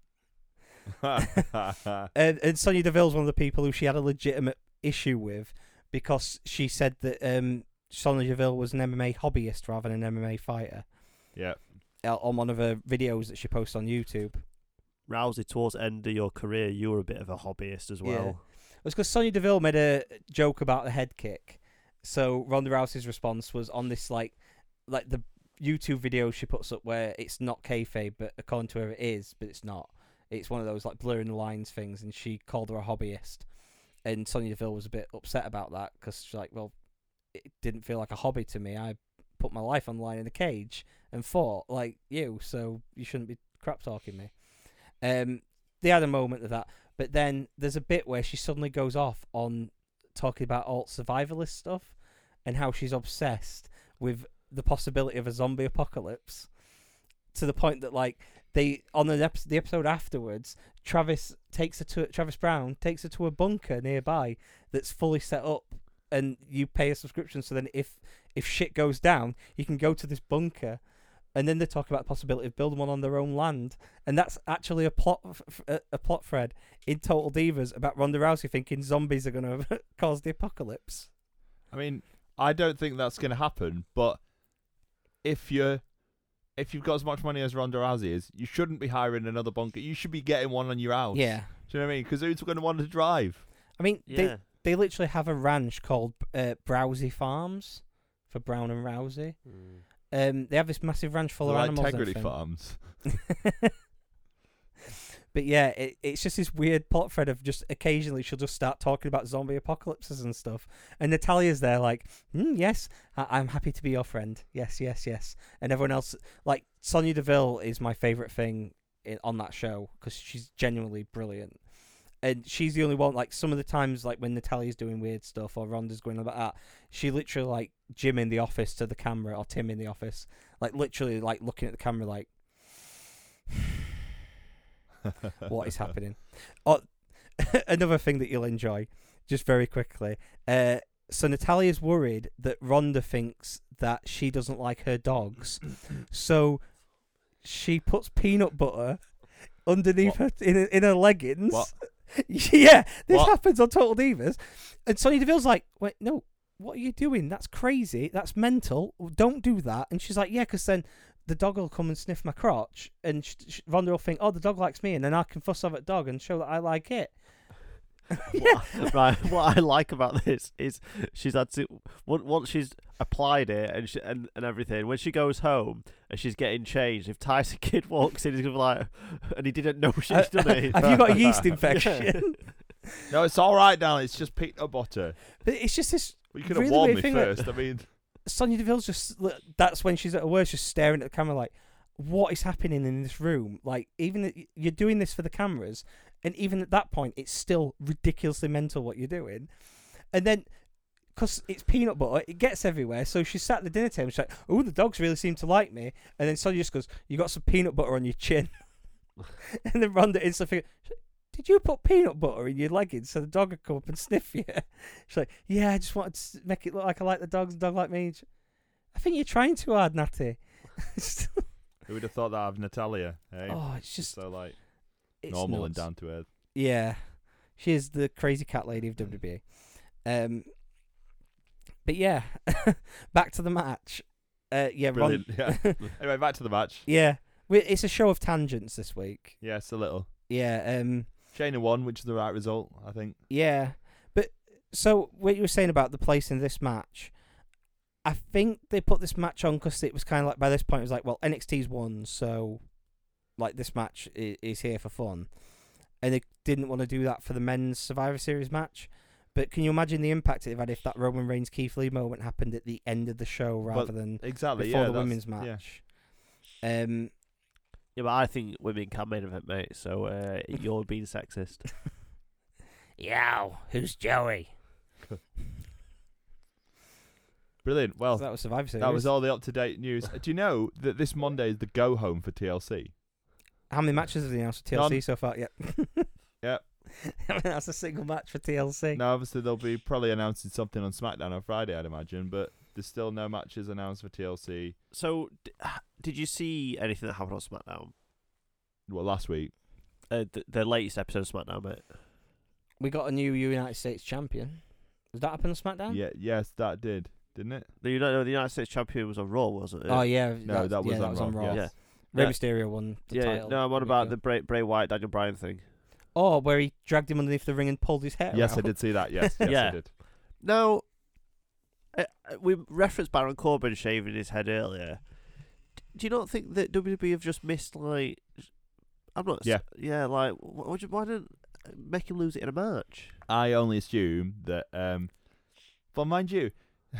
up. and, and Sonya Deville's one of the people who she had a legitimate issue with because she said that um, Sonya Deville was an M M A hobbyist rather than an M M A fighter. Yeah. uh, On one of her videos that she posts on YouTube. Rousey, towards the end of your career, you were a bit of a hobbyist as well. Yeah. It was because Sonya Deville made a joke about the head kick. So Ronda Rousey's response was on this, like, like the YouTube video she puts up where it's not kayfabe, but according to her it is, but it's not. It's one of those, like, blurring the lines things, and she called her a hobbyist. And Sonya Deville was a bit upset about that because she's like, well, it didn't feel like a hobby to me. I put my life on the line in the cage and fought like you, so you shouldn't be crap talking me. Um, they had a moment of that, but then there's a bit where she suddenly goes off on talking about alt survivalist stuff and how she's obsessed with the possibility of a zombie apocalypse to the point that, like, they on the ep- the episode afterwards, Travis takes her to Travis Brown takes her to a bunker nearby that's fully set up, and you pay a subscription. So then, if if shit goes down, you can go to this bunker. And then they talk about the possibility of building one on their own land, and that's actually a plot f- f- a plot thread in Total Divas about Ronda Rousey thinking zombies are going to cause the apocalypse. I mean, I don't think that's going to happen, but if you're if you've got as much money as Ronda Rousey is, you shouldn't be hiring another bunker. You should be getting one on your house. Yeah, Do you know what I mean? Because who's going to want to drive? I mean, Yeah. they they literally have a ranch called uh, Browsey Farms for Brown and Rousey. Mm. Um, they have this massive ranch full They're of like animals. and Integrity everything. Farms. But yeah, it, it's just this weird plot thread of just occasionally she'll just start talking about zombie apocalypses and stuff. And Natalia's there like, mm, yes, I- I'm happy to be your friend. Yes, yes, yes. And everyone else, like, Sonya Deville is my favourite thing in, on that show because she's genuinely brilliant. And she's the only one, like, some of the times, like, when Natalia's doing weird stuff or Ronda's going about that, she literally, like, Jim in the office to the camera or Tim in the office, like, literally, like, looking at the camera like, what is happening? Oh, another thing that you'll enjoy, just very quickly. Uh, so Natalia's worried that Ronda thinks that she doesn't like her dogs, so she puts peanut butter underneath What? her in her, in her leggings. What? Yeah, this What? happens on Total Divas, and Sonya Deville's like, "Wait, no, what are you doing? That's crazy. That's mental. Don't do that." And she's like, "Yeah, because then the dog will come and sniff my crotch, and sh- sh- Ronda will think, oh, the dog likes me, and then I can fuss off at dog and show that I like it." Yeah. What, right. What I like about this is she's had to on- once she's applied it and she, and and everything. When she goes home and she's getting changed, if Tyson Kidd walks in, he's gonna be like, and he didn't know she's Uh, done it. Have you got a yeast infection? No, it's all right now. It's just peanut butter. But it's just this. Well, you could have Really warned weird me thing that- first. I mean, Sonya Deville's just. That's when she's at her worst, just staring at the camera like, what is happening in this room? Like, even th- you're doing this for the cameras, and even at that point, it's still ridiculously mental what you're doing. And then, because it's peanut butter, it gets everywhere. So she sat at the dinner table, she's like, oh, the dogs really seem to like me. And then Sonya just goes, you got some peanut butter on your chin. And then Ronda instantly figures, did you put peanut butter in your leggings so the dog would come up and sniff you? She's like, yeah, I just wanted to make it look like I like the dogs, the dog like me. She, I think you're trying too hard, Natty. who would have thought that of Natalia? Hey? Oh, it's She's just so like it's normal and nuts. down to earth. Yeah, she is the crazy cat lady of W W E. Um, but yeah, back to the match. Uh, yeah, Ron- Brilliant. Yeah. Anyway, back to the match. yeah, we, it's a show of tangents this week. Yes, a little. Yeah, um, Shayna won, which is the right result, I think. yeah, but so what you were saying about the place in this match, I think they put this match on because it was kind of like by this point it was like, well, N X T's won, so like this match is, is here for fun, and they didn't want to do that for the men's Survivor Series match. But can you imagine the impact it had if that Roman Reigns Keith Lee moment happened at the end of the show rather Well, than Exactly. before yeah, the that's- women's yeah. match? Um, Yeah, but I think women can main event, mate. So uh, you're being sexist. Yow, who's Joey? Brilliant. Well, So that was Survivor Series. that was all the up-to-date news. Uh, Do you know that this Monday is the go-home for T L C? How many matches have they announced for T L C None. so far? Yep. Yep. I mean, that's a single match for T L C. Now, obviously, they'll be probably announcing something on SmackDown on Friday, I'd imagine, but there's still no matches announced for T L C. So, d- did you see anything that happened on SmackDown? Well, last week. Uh, the, the latest episode of SmackDown, mate. We got a new United States champion. Did that happen on SmackDown? Yeah, yes, that did, didn't it? The United, the United States champion was on Raw, wasn't it? Oh yeah. No, that was yeah, that on was on Raw, Raw. yeah. Yeah. Rey Yeah. Mysterio won the yeah. title. No, what a week about ago. the Bray, Bray Wyatt, Daniel Bryan thing? Oh, where he dragged him underneath the ring and pulled his hair Yes, out. I did see that. Yes, yes, Yeah. I did. Now, uh, uh, we referenced Baron Corbin shaving his head earlier. D- Do you not think that W W E have just missed, like... I'm not... s- Yeah. Yeah, like, wh- why, why don't make him lose it in a match? I only assume that, um, but mind you,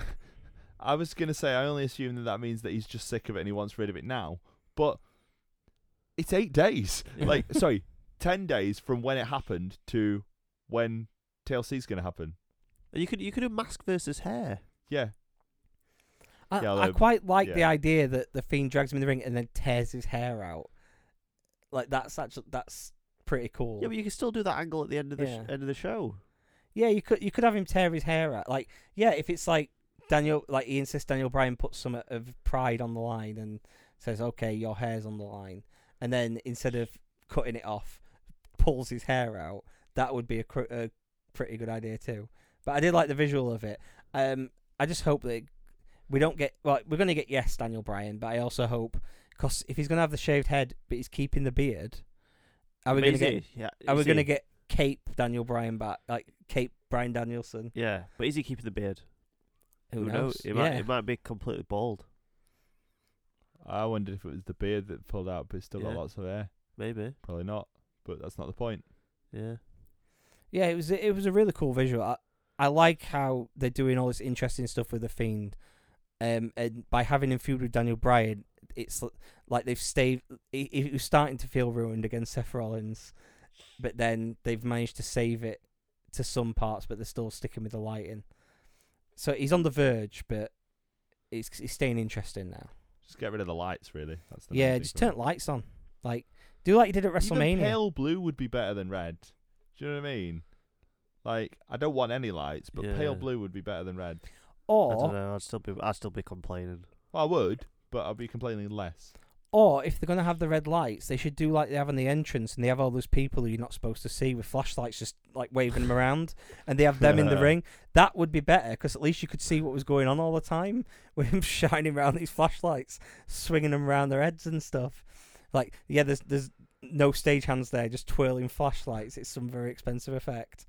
I was going to say I only assume that that means that he's just sick of it and he wants rid of it now, but it's eight days. Like, sorry, ten days from when it happened to when T L C's going to happen. You could you could do mask versus hair. Yeah. I, Yeah, I although- quite like the yeah. idea that the Fiend drags him in the ring and then tears his hair out. Like that's actually that's pretty cool. Yeah, but you can still do that angle at the end of the sh- Yeah. end of the show. Yeah, you could you could have him tear his hair out. Like, yeah, if it's like Daniel, like he insists Daniel Bryan puts some of pride on the line and says, "Okay, your hair's on the line," and then instead of cutting it off, pulls his hair out. That would be a, cr- a pretty good idea too. But I did like the visual of it. Um, I just hope that we don't get. Well, we're gonna get yes, Daniel Bryan, but I also hope because if he's gonna have the shaved head, but he's keeping the beard, are we But gonna is get? he- yeah, Are we is gonna he? get Cape Daniel Bryan back? Like Cape Bryan Danielson? Yeah, but is he keeping the beard? Who, knows? It yeah. might it might be completely bald. I wondered if it was the beard that pulled out, but it's still got Yeah. lots of hair. Maybe. Probably not, but that's not the point. Yeah. Yeah, it was it was a really cool visual. I, I like how they're doing all this interesting stuff with the Fiend, um, and by having him feud with Daniel Bryan, it's l- like they've stayed. It, it was starting to feel ruined against Seth Rollins, but then they've managed to save it to some parts, but they're still sticking with the lighting. So he's on the verge, but it's it's staying interesting now. Just get rid of the lights, really. That's the Yeah, main thing just for me. turn lights on, like do like you did at Even WrestleMania. pale blue would be better than red. Do you know what I mean? Like, I don't want any lights, but pale Yeah. blue would be better than red. I don't Or know. I'd still be I'd still be complaining. Well, I would, but I'd be complaining less. Or if they're going to have the red lights, they should do like they have on the entrance, and they have all those people who you're not supposed to see with flashlights just like waving them around, and they have them in the ring. That would be better, because at least you could see what was going on all the time with him shining around these flashlights, swinging them around their heads and stuff. Like, yeah, there's there's no stagehands there, just twirling flashlights. It's some very expensive effect.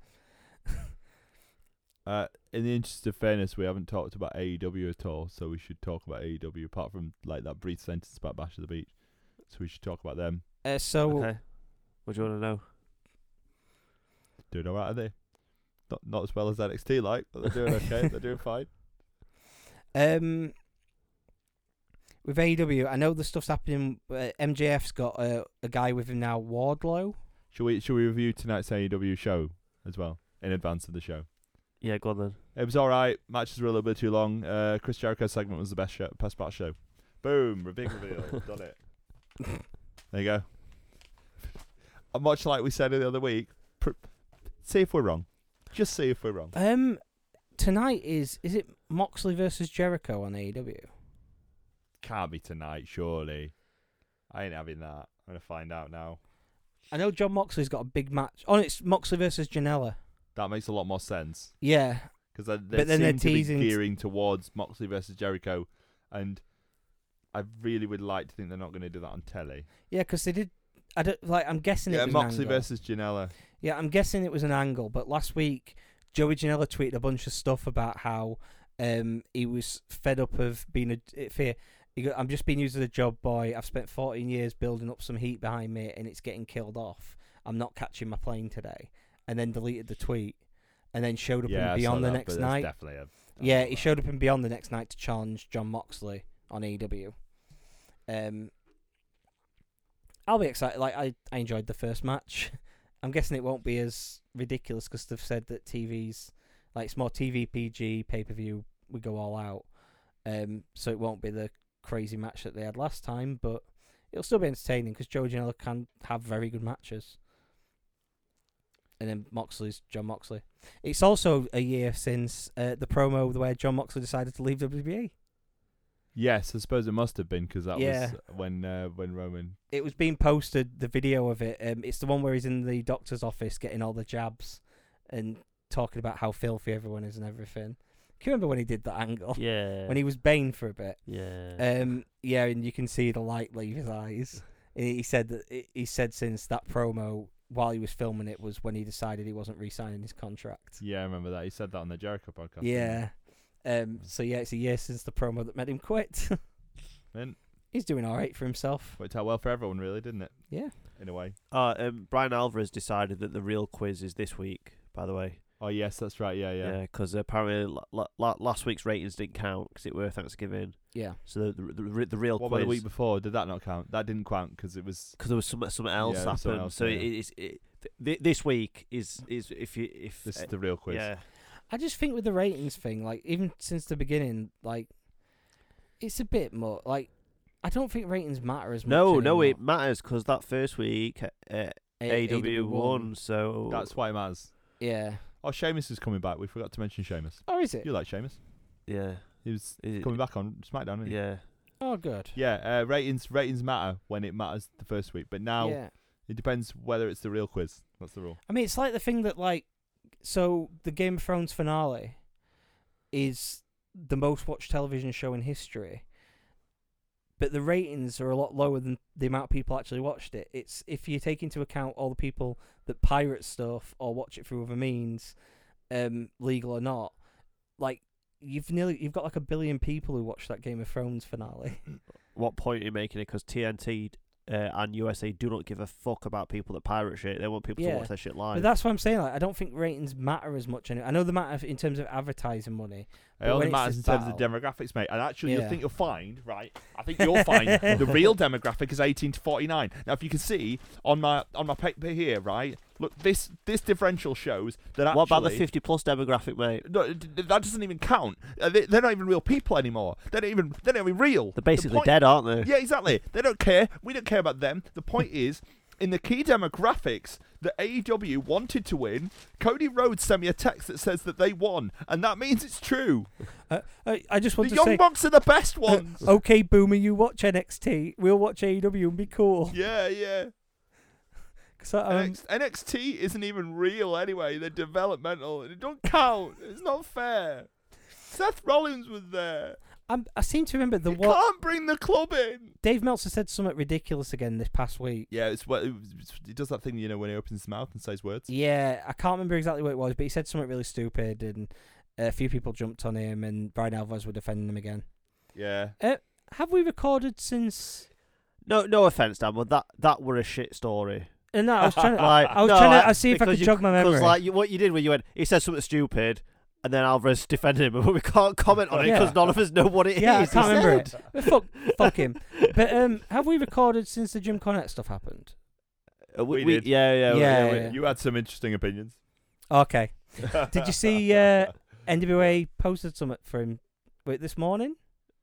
Uh, in the interest of fairness, we haven't talked about A E W at all, so we should talk about A E W apart from like that brief sentence about Bash of the Beach. So we should talk about them. Uh, so Okay. What do you want to know? Doing all right, are they? Not not as well as N X T, like, but they're doing okay. They're doing fine. Um, with A E W, I know the stuff's happening. Uh, M J F's got uh, a guy with him now, Wardlow. Should we should we review tonight's A E W show as well in advance of the show? Yeah, go on then. It was all right. Matches were a little bit too long. Uh, Chris Jericho's segment was the best show, best part of the show. Boom, big reveal, done it. There you go. And much like we said the other week, pr- see if we're wrong. Just see if we're wrong. Um, tonight is is it Moxley versus Jericho on A E W? Can't be tonight, surely. I ain't having that. I'm gonna find out now. I know John Moxley's got a big match. Oh, it's Moxley versus Janela. That makes a lot more sense. Yeah. Because they, they But then they're seem to be teasing- gearing towards Moxley versus Jericho, and I really would like to think they're not going to do that on telly. Yeah, because they did. I don't like. I'm guessing Yeah, it was Moxley an angle. versus Janela. Yeah, I'm guessing it was an angle. But last week, Joey Janela tweeted a bunch of stuff about how um he was fed up of being a fear. He go, I'm just being used as a job boy. I've spent fourteen years building up some heat behind me, and it's getting killed off. I'm not catching my plane today. And then deleted the tweet, and then showed up Yeah, in I Beyond saw the that, next but there's night. Definitely a, Yeah, he showed up in Beyond the next night to challenge John Moxley on A E W. Um, I'll be excited. Like I, I enjoyed the first match. I'm guessing it won't be as ridiculous because they've said that T V's like it's more T V P G pay per view. We go all out, um, so it won't be the crazy match that they had last time. But it'll still be entertaining because Joey Janela can have very good matches. And then Moxley's John Moxley. It's also a year since uh, the promo where John Moxley decided to leave W W E. Yes, I suppose it must have been because that Yeah. was when uh, when Roman. It was being posted, the video of it. Um, it's the one where he's in the doctor's office getting all the jabs and talking about how filthy everyone is and everything. Can you remember when he did that angle? Yeah. When he was Bane for a bit. Yeah. Um, yeah, and you can see the light leave his eyes. He he said that he said since that promo, while he was filming it, was when he decided he wasn't re-signing his contract. Yeah, I remember that. He said that on the Jericho podcast. didn't Yeah. Um. So yeah, it's a year since the promo that made him quit. And He's doing all right for himself. worked out well for everyone, really, didn't it? Yeah. In a way. Uh, um, Brian Alvarez decided that the real quiz is this week, by the way. Oh yes, that's right. Yeah, yeah. Yeah, because apparently la- la- last week's ratings didn't count because it were Thanksgiving. Yeah. So the the, the, the real What about quiz. the week before? Did that not count? That didn't count because it was. Because there was something something else Yeah, there was something happened. else, so yeah. it, it's it, th- this week is is if you if This uh, is the real quiz. yeah. I just think with the ratings thing, like even since the beginning, like it's a bit more like I don't think ratings matter as much. No, no, anymore. it matters because that first week uh, A- A W won. So That's why it matters. Yeah. Oh, Sheamus is coming back. We forgot to mention Sheamus. Or is it? You like Sheamus? yeah, He was Is it- coming back on SmackDown, isn't he? yeah. Oh, good. Yeah, uh, ratings ratings matter when it matters the first week, but now Yeah. it depends whether it's the real quiz. That's the rule. I mean, it's like the thing that like, so the Game of Thrones finale is the most watched television show in history, but the ratings are a lot lower than the amount of people actually watched it. It's if you take into account all the people that pirate stuff or watch it through other means, um, legal or not, like you've nearly you've got like a billion people who watched that Game of Thrones finale. What point are you making it? Because T N T uh, and U S A do not give a fuck about people that pirate shit. They want people Yeah. to watch their shit live. But that's what I'm saying. Like, I don't think ratings matter as much anymore. I know they matter in terms of advertising money. It But only when it's matters in this terms of battle- demographics, mate. And actually, Yeah. you'll think you'll find, right? I think you'll find the real demographic is eighteen to forty-nine. Now, if you can see on my on my paper here, right? Look, this this differential shows that actually. what about the fifty plus demographic, mate? No, d- d- that doesn't even count. Uh, they, they're not even real people anymore. They don't even. They're not even real. They're The basically point- dead, aren't they? Yeah, exactly. They don't care. We don't care about them. The point is, in the key demographics that A E W wanted to win, Cody Rhodes sent me a text that says that they won, and that means it's true. Uh, I, I just want The to Young say, Bucks are the best uh, ones. okay, Boomer, you watch N X T. We'll watch A E W and be cool. Yeah, yeah. 'Cause I, um, N X- N X T isn't even real anyway. They're developmental. It don't count. It's not fair. Seth Rollins was there. I'm, I seem to remember the You what can't bring the club in. Dave Meltzer said something ridiculous again this past week. Yeah, it's what it's, he does that thing, you know, when he opens his mouth and says words. Yeah, I can't remember exactly what it was, but he said something really stupid, and a few people jumped on him, and Brian Alvarez were defending him again. Yeah. Have we recorded since? No, no offense, Dan, but that that were a shit story. Uh, no, I was trying to. Like, I was no, trying to I- I see if I because could you- jog my memory. Because like you, what you did when you went, he said something stupid, and then Alvarez defended him, but we can't comment on it Yeah. because none of us know what it is. yeah, I he can't remember said. it. But fuck, fuck him. But um, have we recorded since the Jim Cornette stuff happened? Uh, we, We we- did. Yeah, yeah, Yeah, we- yeah. You had some interesting opinions. Okay. Did you see uh, N W A posted something for him? Wait, this morning?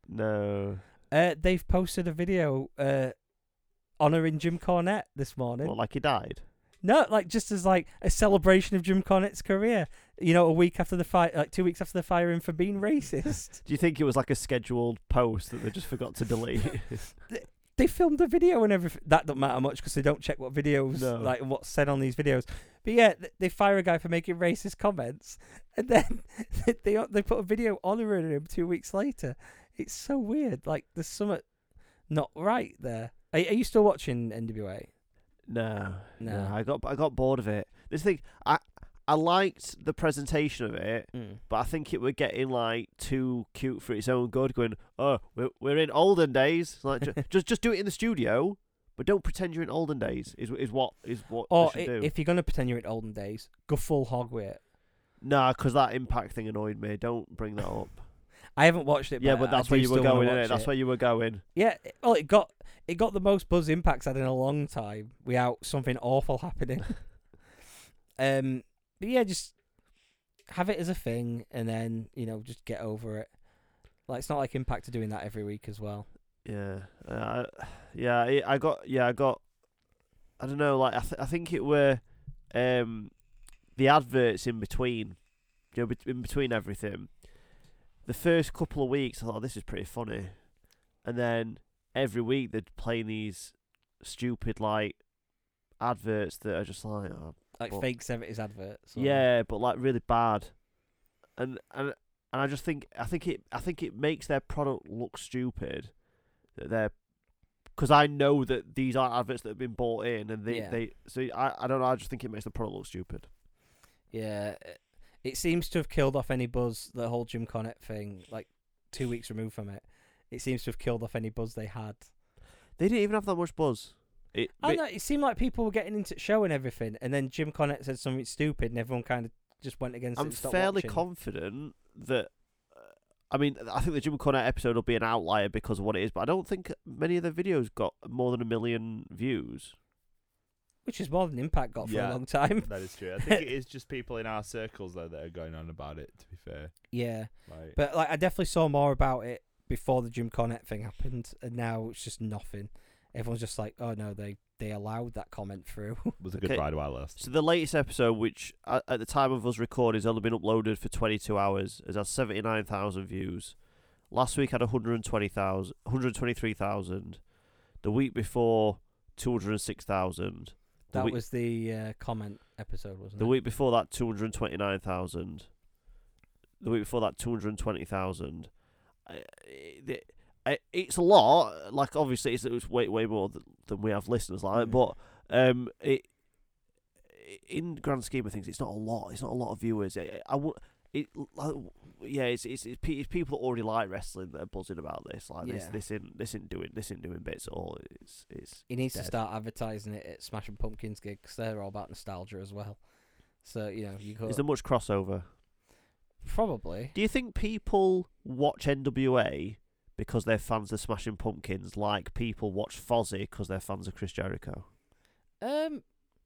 No. Uh, they've posted a video uh, honouring Jim Cornette this morning. What, like he died? No, like just as like a celebration of Jim Cornette's career. You know, a week after the fight, like two weeks after the firing for being racist. Do you think it was like a scheduled post that they just forgot to delete? they filmed a video and everything. That don't matter much because they don't check what videos, No. like what's said on these videos. But yeah, th- they fire a guy for making racist comments, and then they they put a video honouring him two weeks later. It's so weird. Like there's something not right there. Are, are you still watching N W A? No, no, No. I got I got bored of it. This thing, I I liked the presentation of it, Mm. but I think it were getting like too cute for its own good. Going, oh, we're we're in olden days. It's like ju- just just do it in the studio, but don't pretend you're in olden days. Is is what is what Or they i- should do. if you're gonna pretend you're in olden days, go full hog with it. Nah, because that Impact thing annoyed me. Don't bring that up. I haven't watched it. yeah, but but that's I where do you were still wanna going. Innit? watch That's it. where you were going. Yeah, it- well, it got it got the most buzz Impact's had in a long time without something awful happening. um, but yeah, just have it as a thing, and then you know just get over it. Like it's not like Impact are doing that every week as well. Yeah, uh, yeah, I I got, yeah, I got. I don't know, like I, th- I think it were, um, the adverts in between, you know, bet- in between everything. The first couple of weeks, I thought, oh, this is pretty funny, and then every week they'd play these stupid like adverts that are just like, oh, Like Well, fake seventies adverts. or- yeah, but like really bad, and and and I just think I think it I think it makes their product look stupid. That they're, because I know that these are adverts that have been bought in, and they Yeah. they so I I don't know. I just think it makes the product look stupid. Yeah, it- it seems to have killed off any buzz. The whole Jim Cornette thing, like two weeks removed from it, it seems to have killed off any buzz they had. They didn't even have that much buzz. It, I but- don't know. It seemed like people were getting into the show and everything, and then Jim Cornette said something stupid, and everyone kind of just went against it. I'm and stopped fairly watching. confident that. uh, I mean, I think the Jim Cornette episode will be an outlier because of what it is, but I don't think many of the videos got more than a million views. Which is more than Impact got for Yeah. a long time. That is true. I think it is just people in our circles though that are going on about it. To be fair, Yeah, like but like I definitely saw more about it before the Jim Cornette thing happened, and now it's just nothing. Everyone's just like, oh no, they they allowed that comment through. was a good Okay. ride while it lasted. So the latest episode, which at, at the time of us recording has only been uploaded for twenty-two hours, has had seventy-nine thousand views. Last week had one hundred twenty thousand, one hundred twenty-three thousand. The week before, two hundred six thousand. The That week, was the uh, comment episode, wasn't the it? week before that, two hundred twenty-nine thousand. The week before that, two hundred twenty thousand. It, it, it's a lot. Like obviously, it's, it's way way more than, than we have listeners like. Mm. But um, it in grand scheme of things, it's not a lot. It's not a lot of viewers. It, I would. It like, yeah, it's it's, it's pe- it's people that already like wrestling that are buzzing about this. Like this Yeah. this isn't this isn't doing this isn't doing bits at all. It's it's He needs to dead. start advertising it at Smashing Pumpkins gigs 'cause they're all about nostalgia as well. So you know, you could Is there much crossover? probably. Do you think people watch N W A because they're fans of Smashing Pumpkins, like people watch Fozzy because they're fans of Chris Jericho? Um,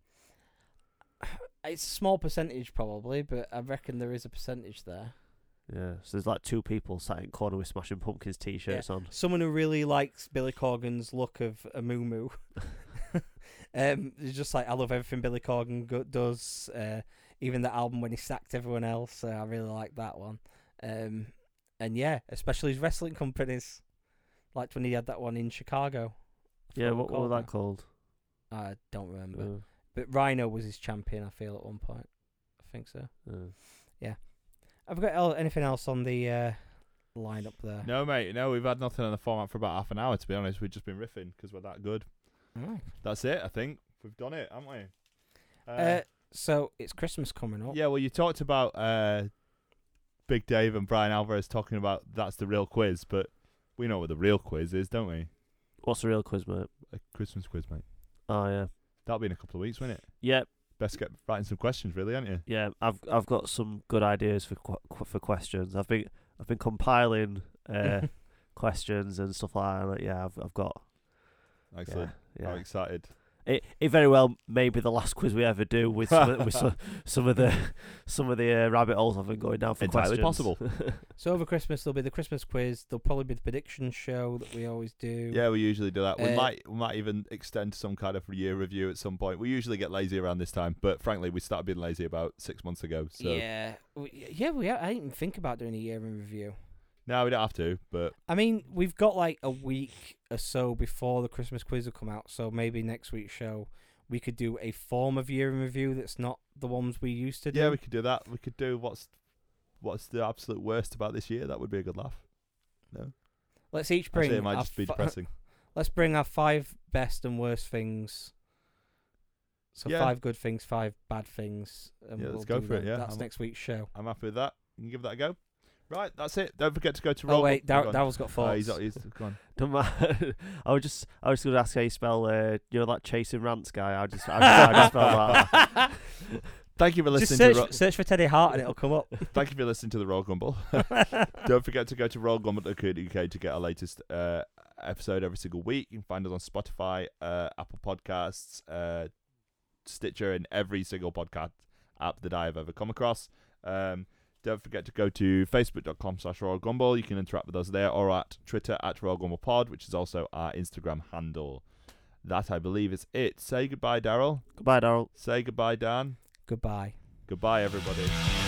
it's a small percentage probably, but I reckon there is a percentage there. Yeah, so there's like two people sat in corner with Smashing Pumpkins t-shirts on. Someone who really likes Billy Corgan's look of a moo moo. um, it's just like I love everything Billy Corgan go- does. Uh, even the album when he sacked everyone else, uh, I really like that one. Um, and yeah, especially his wrestling companies, like when he had that one in Chicago. I Yeah, forgot what, what called was that now. called? I don't remember. Uh, But Rhino was his champion, I feel, at one point. I think so. uh. Have we got el- anything else on the uh, lineup there? No, mate. No, we've had nothing on the format for about half an hour. To be honest, we've just been riffing because we're that good. Oh. That's it. I think we've done it, haven't we? Uh, so it's Christmas coming up. Yeah, well, you talked about uh, Big Dave and Brian Alvarez talking about that's the real quiz, but we know what the real quiz is, don't we? What's the real quiz, mate? A Christmas quiz, mate. Oh yeah, That'll be in a couple of weeks, won't it? yeah, Best get writing some questions, really, aren't you? yeah. I've I've got some good ideas for qu- qu- for questions. I've been I've been compiling uh, questions and stuff like that. Yeah, I've I've got. Excellent. Yeah, I'm yeah. excited. It it very well may be the last quiz we ever do with some, of- with some, some of the some of the uh, rabbit holes I've been going down for Entirely questions. possible. So over Christmas there'll be the Christmas quiz. There'll probably be the prediction show that we always do. Yeah, we usually do that. We Uh, might we might even extend to some kind of year review at some point. We usually get lazy around this time, but frankly, we started being lazy about six months ago. So Yeah. We, yeah. We. I didn't even think about doing a year in review. No, we don't have to, but I mean, we've got like a week or so before the Christmas quiz will come out, so maybe next week's show we could do a form of year in review that's not the ones we used to do. yeah, we could do that. We could do what's what's the absolute worst about this year. That would be a good laugh. No, Let's each bring. actually, it might our just be fi- depressing. Let's bring our five best and worst things. So Yeah. five good things, five bad things. And Yeah, we'll let's go do for it, them. yeah. That's I'm- next week's show. I'm happy with that. You can give that a go. Right, that's it. Don't forget to go to Oh Roll. wait, Dar- go on. Daryl's got Oh, thoughts. he's, he's gone. Don't matter. I was just, I was going to ask how you spell, uh, you know, that Chasing Rants guy. I just, I just, I just spell that. Thank you for Just listening search, to Ro- search for Teddy Hart and it'll come up. Thank you for listening to the Royal Grumble. Don't forget to go to royal grumble dot co dot U K to get our latest uh, episode every single week. You can find us on Spotify, uh, Apple Podcasts, uh, Stitcher, and every single podcast app that I have ever come across. Um, don't forget to go to facebook.com slash Royal Grumble. You can interact with us there, or at Twitter at Royal Grumble Pod, which is also our Instagram handle. That, I believe, is it. Say goodbye, Daryl. Goodbye, Daryl. Say goodbye, Dan. Goodbye. Goodbye, everybody.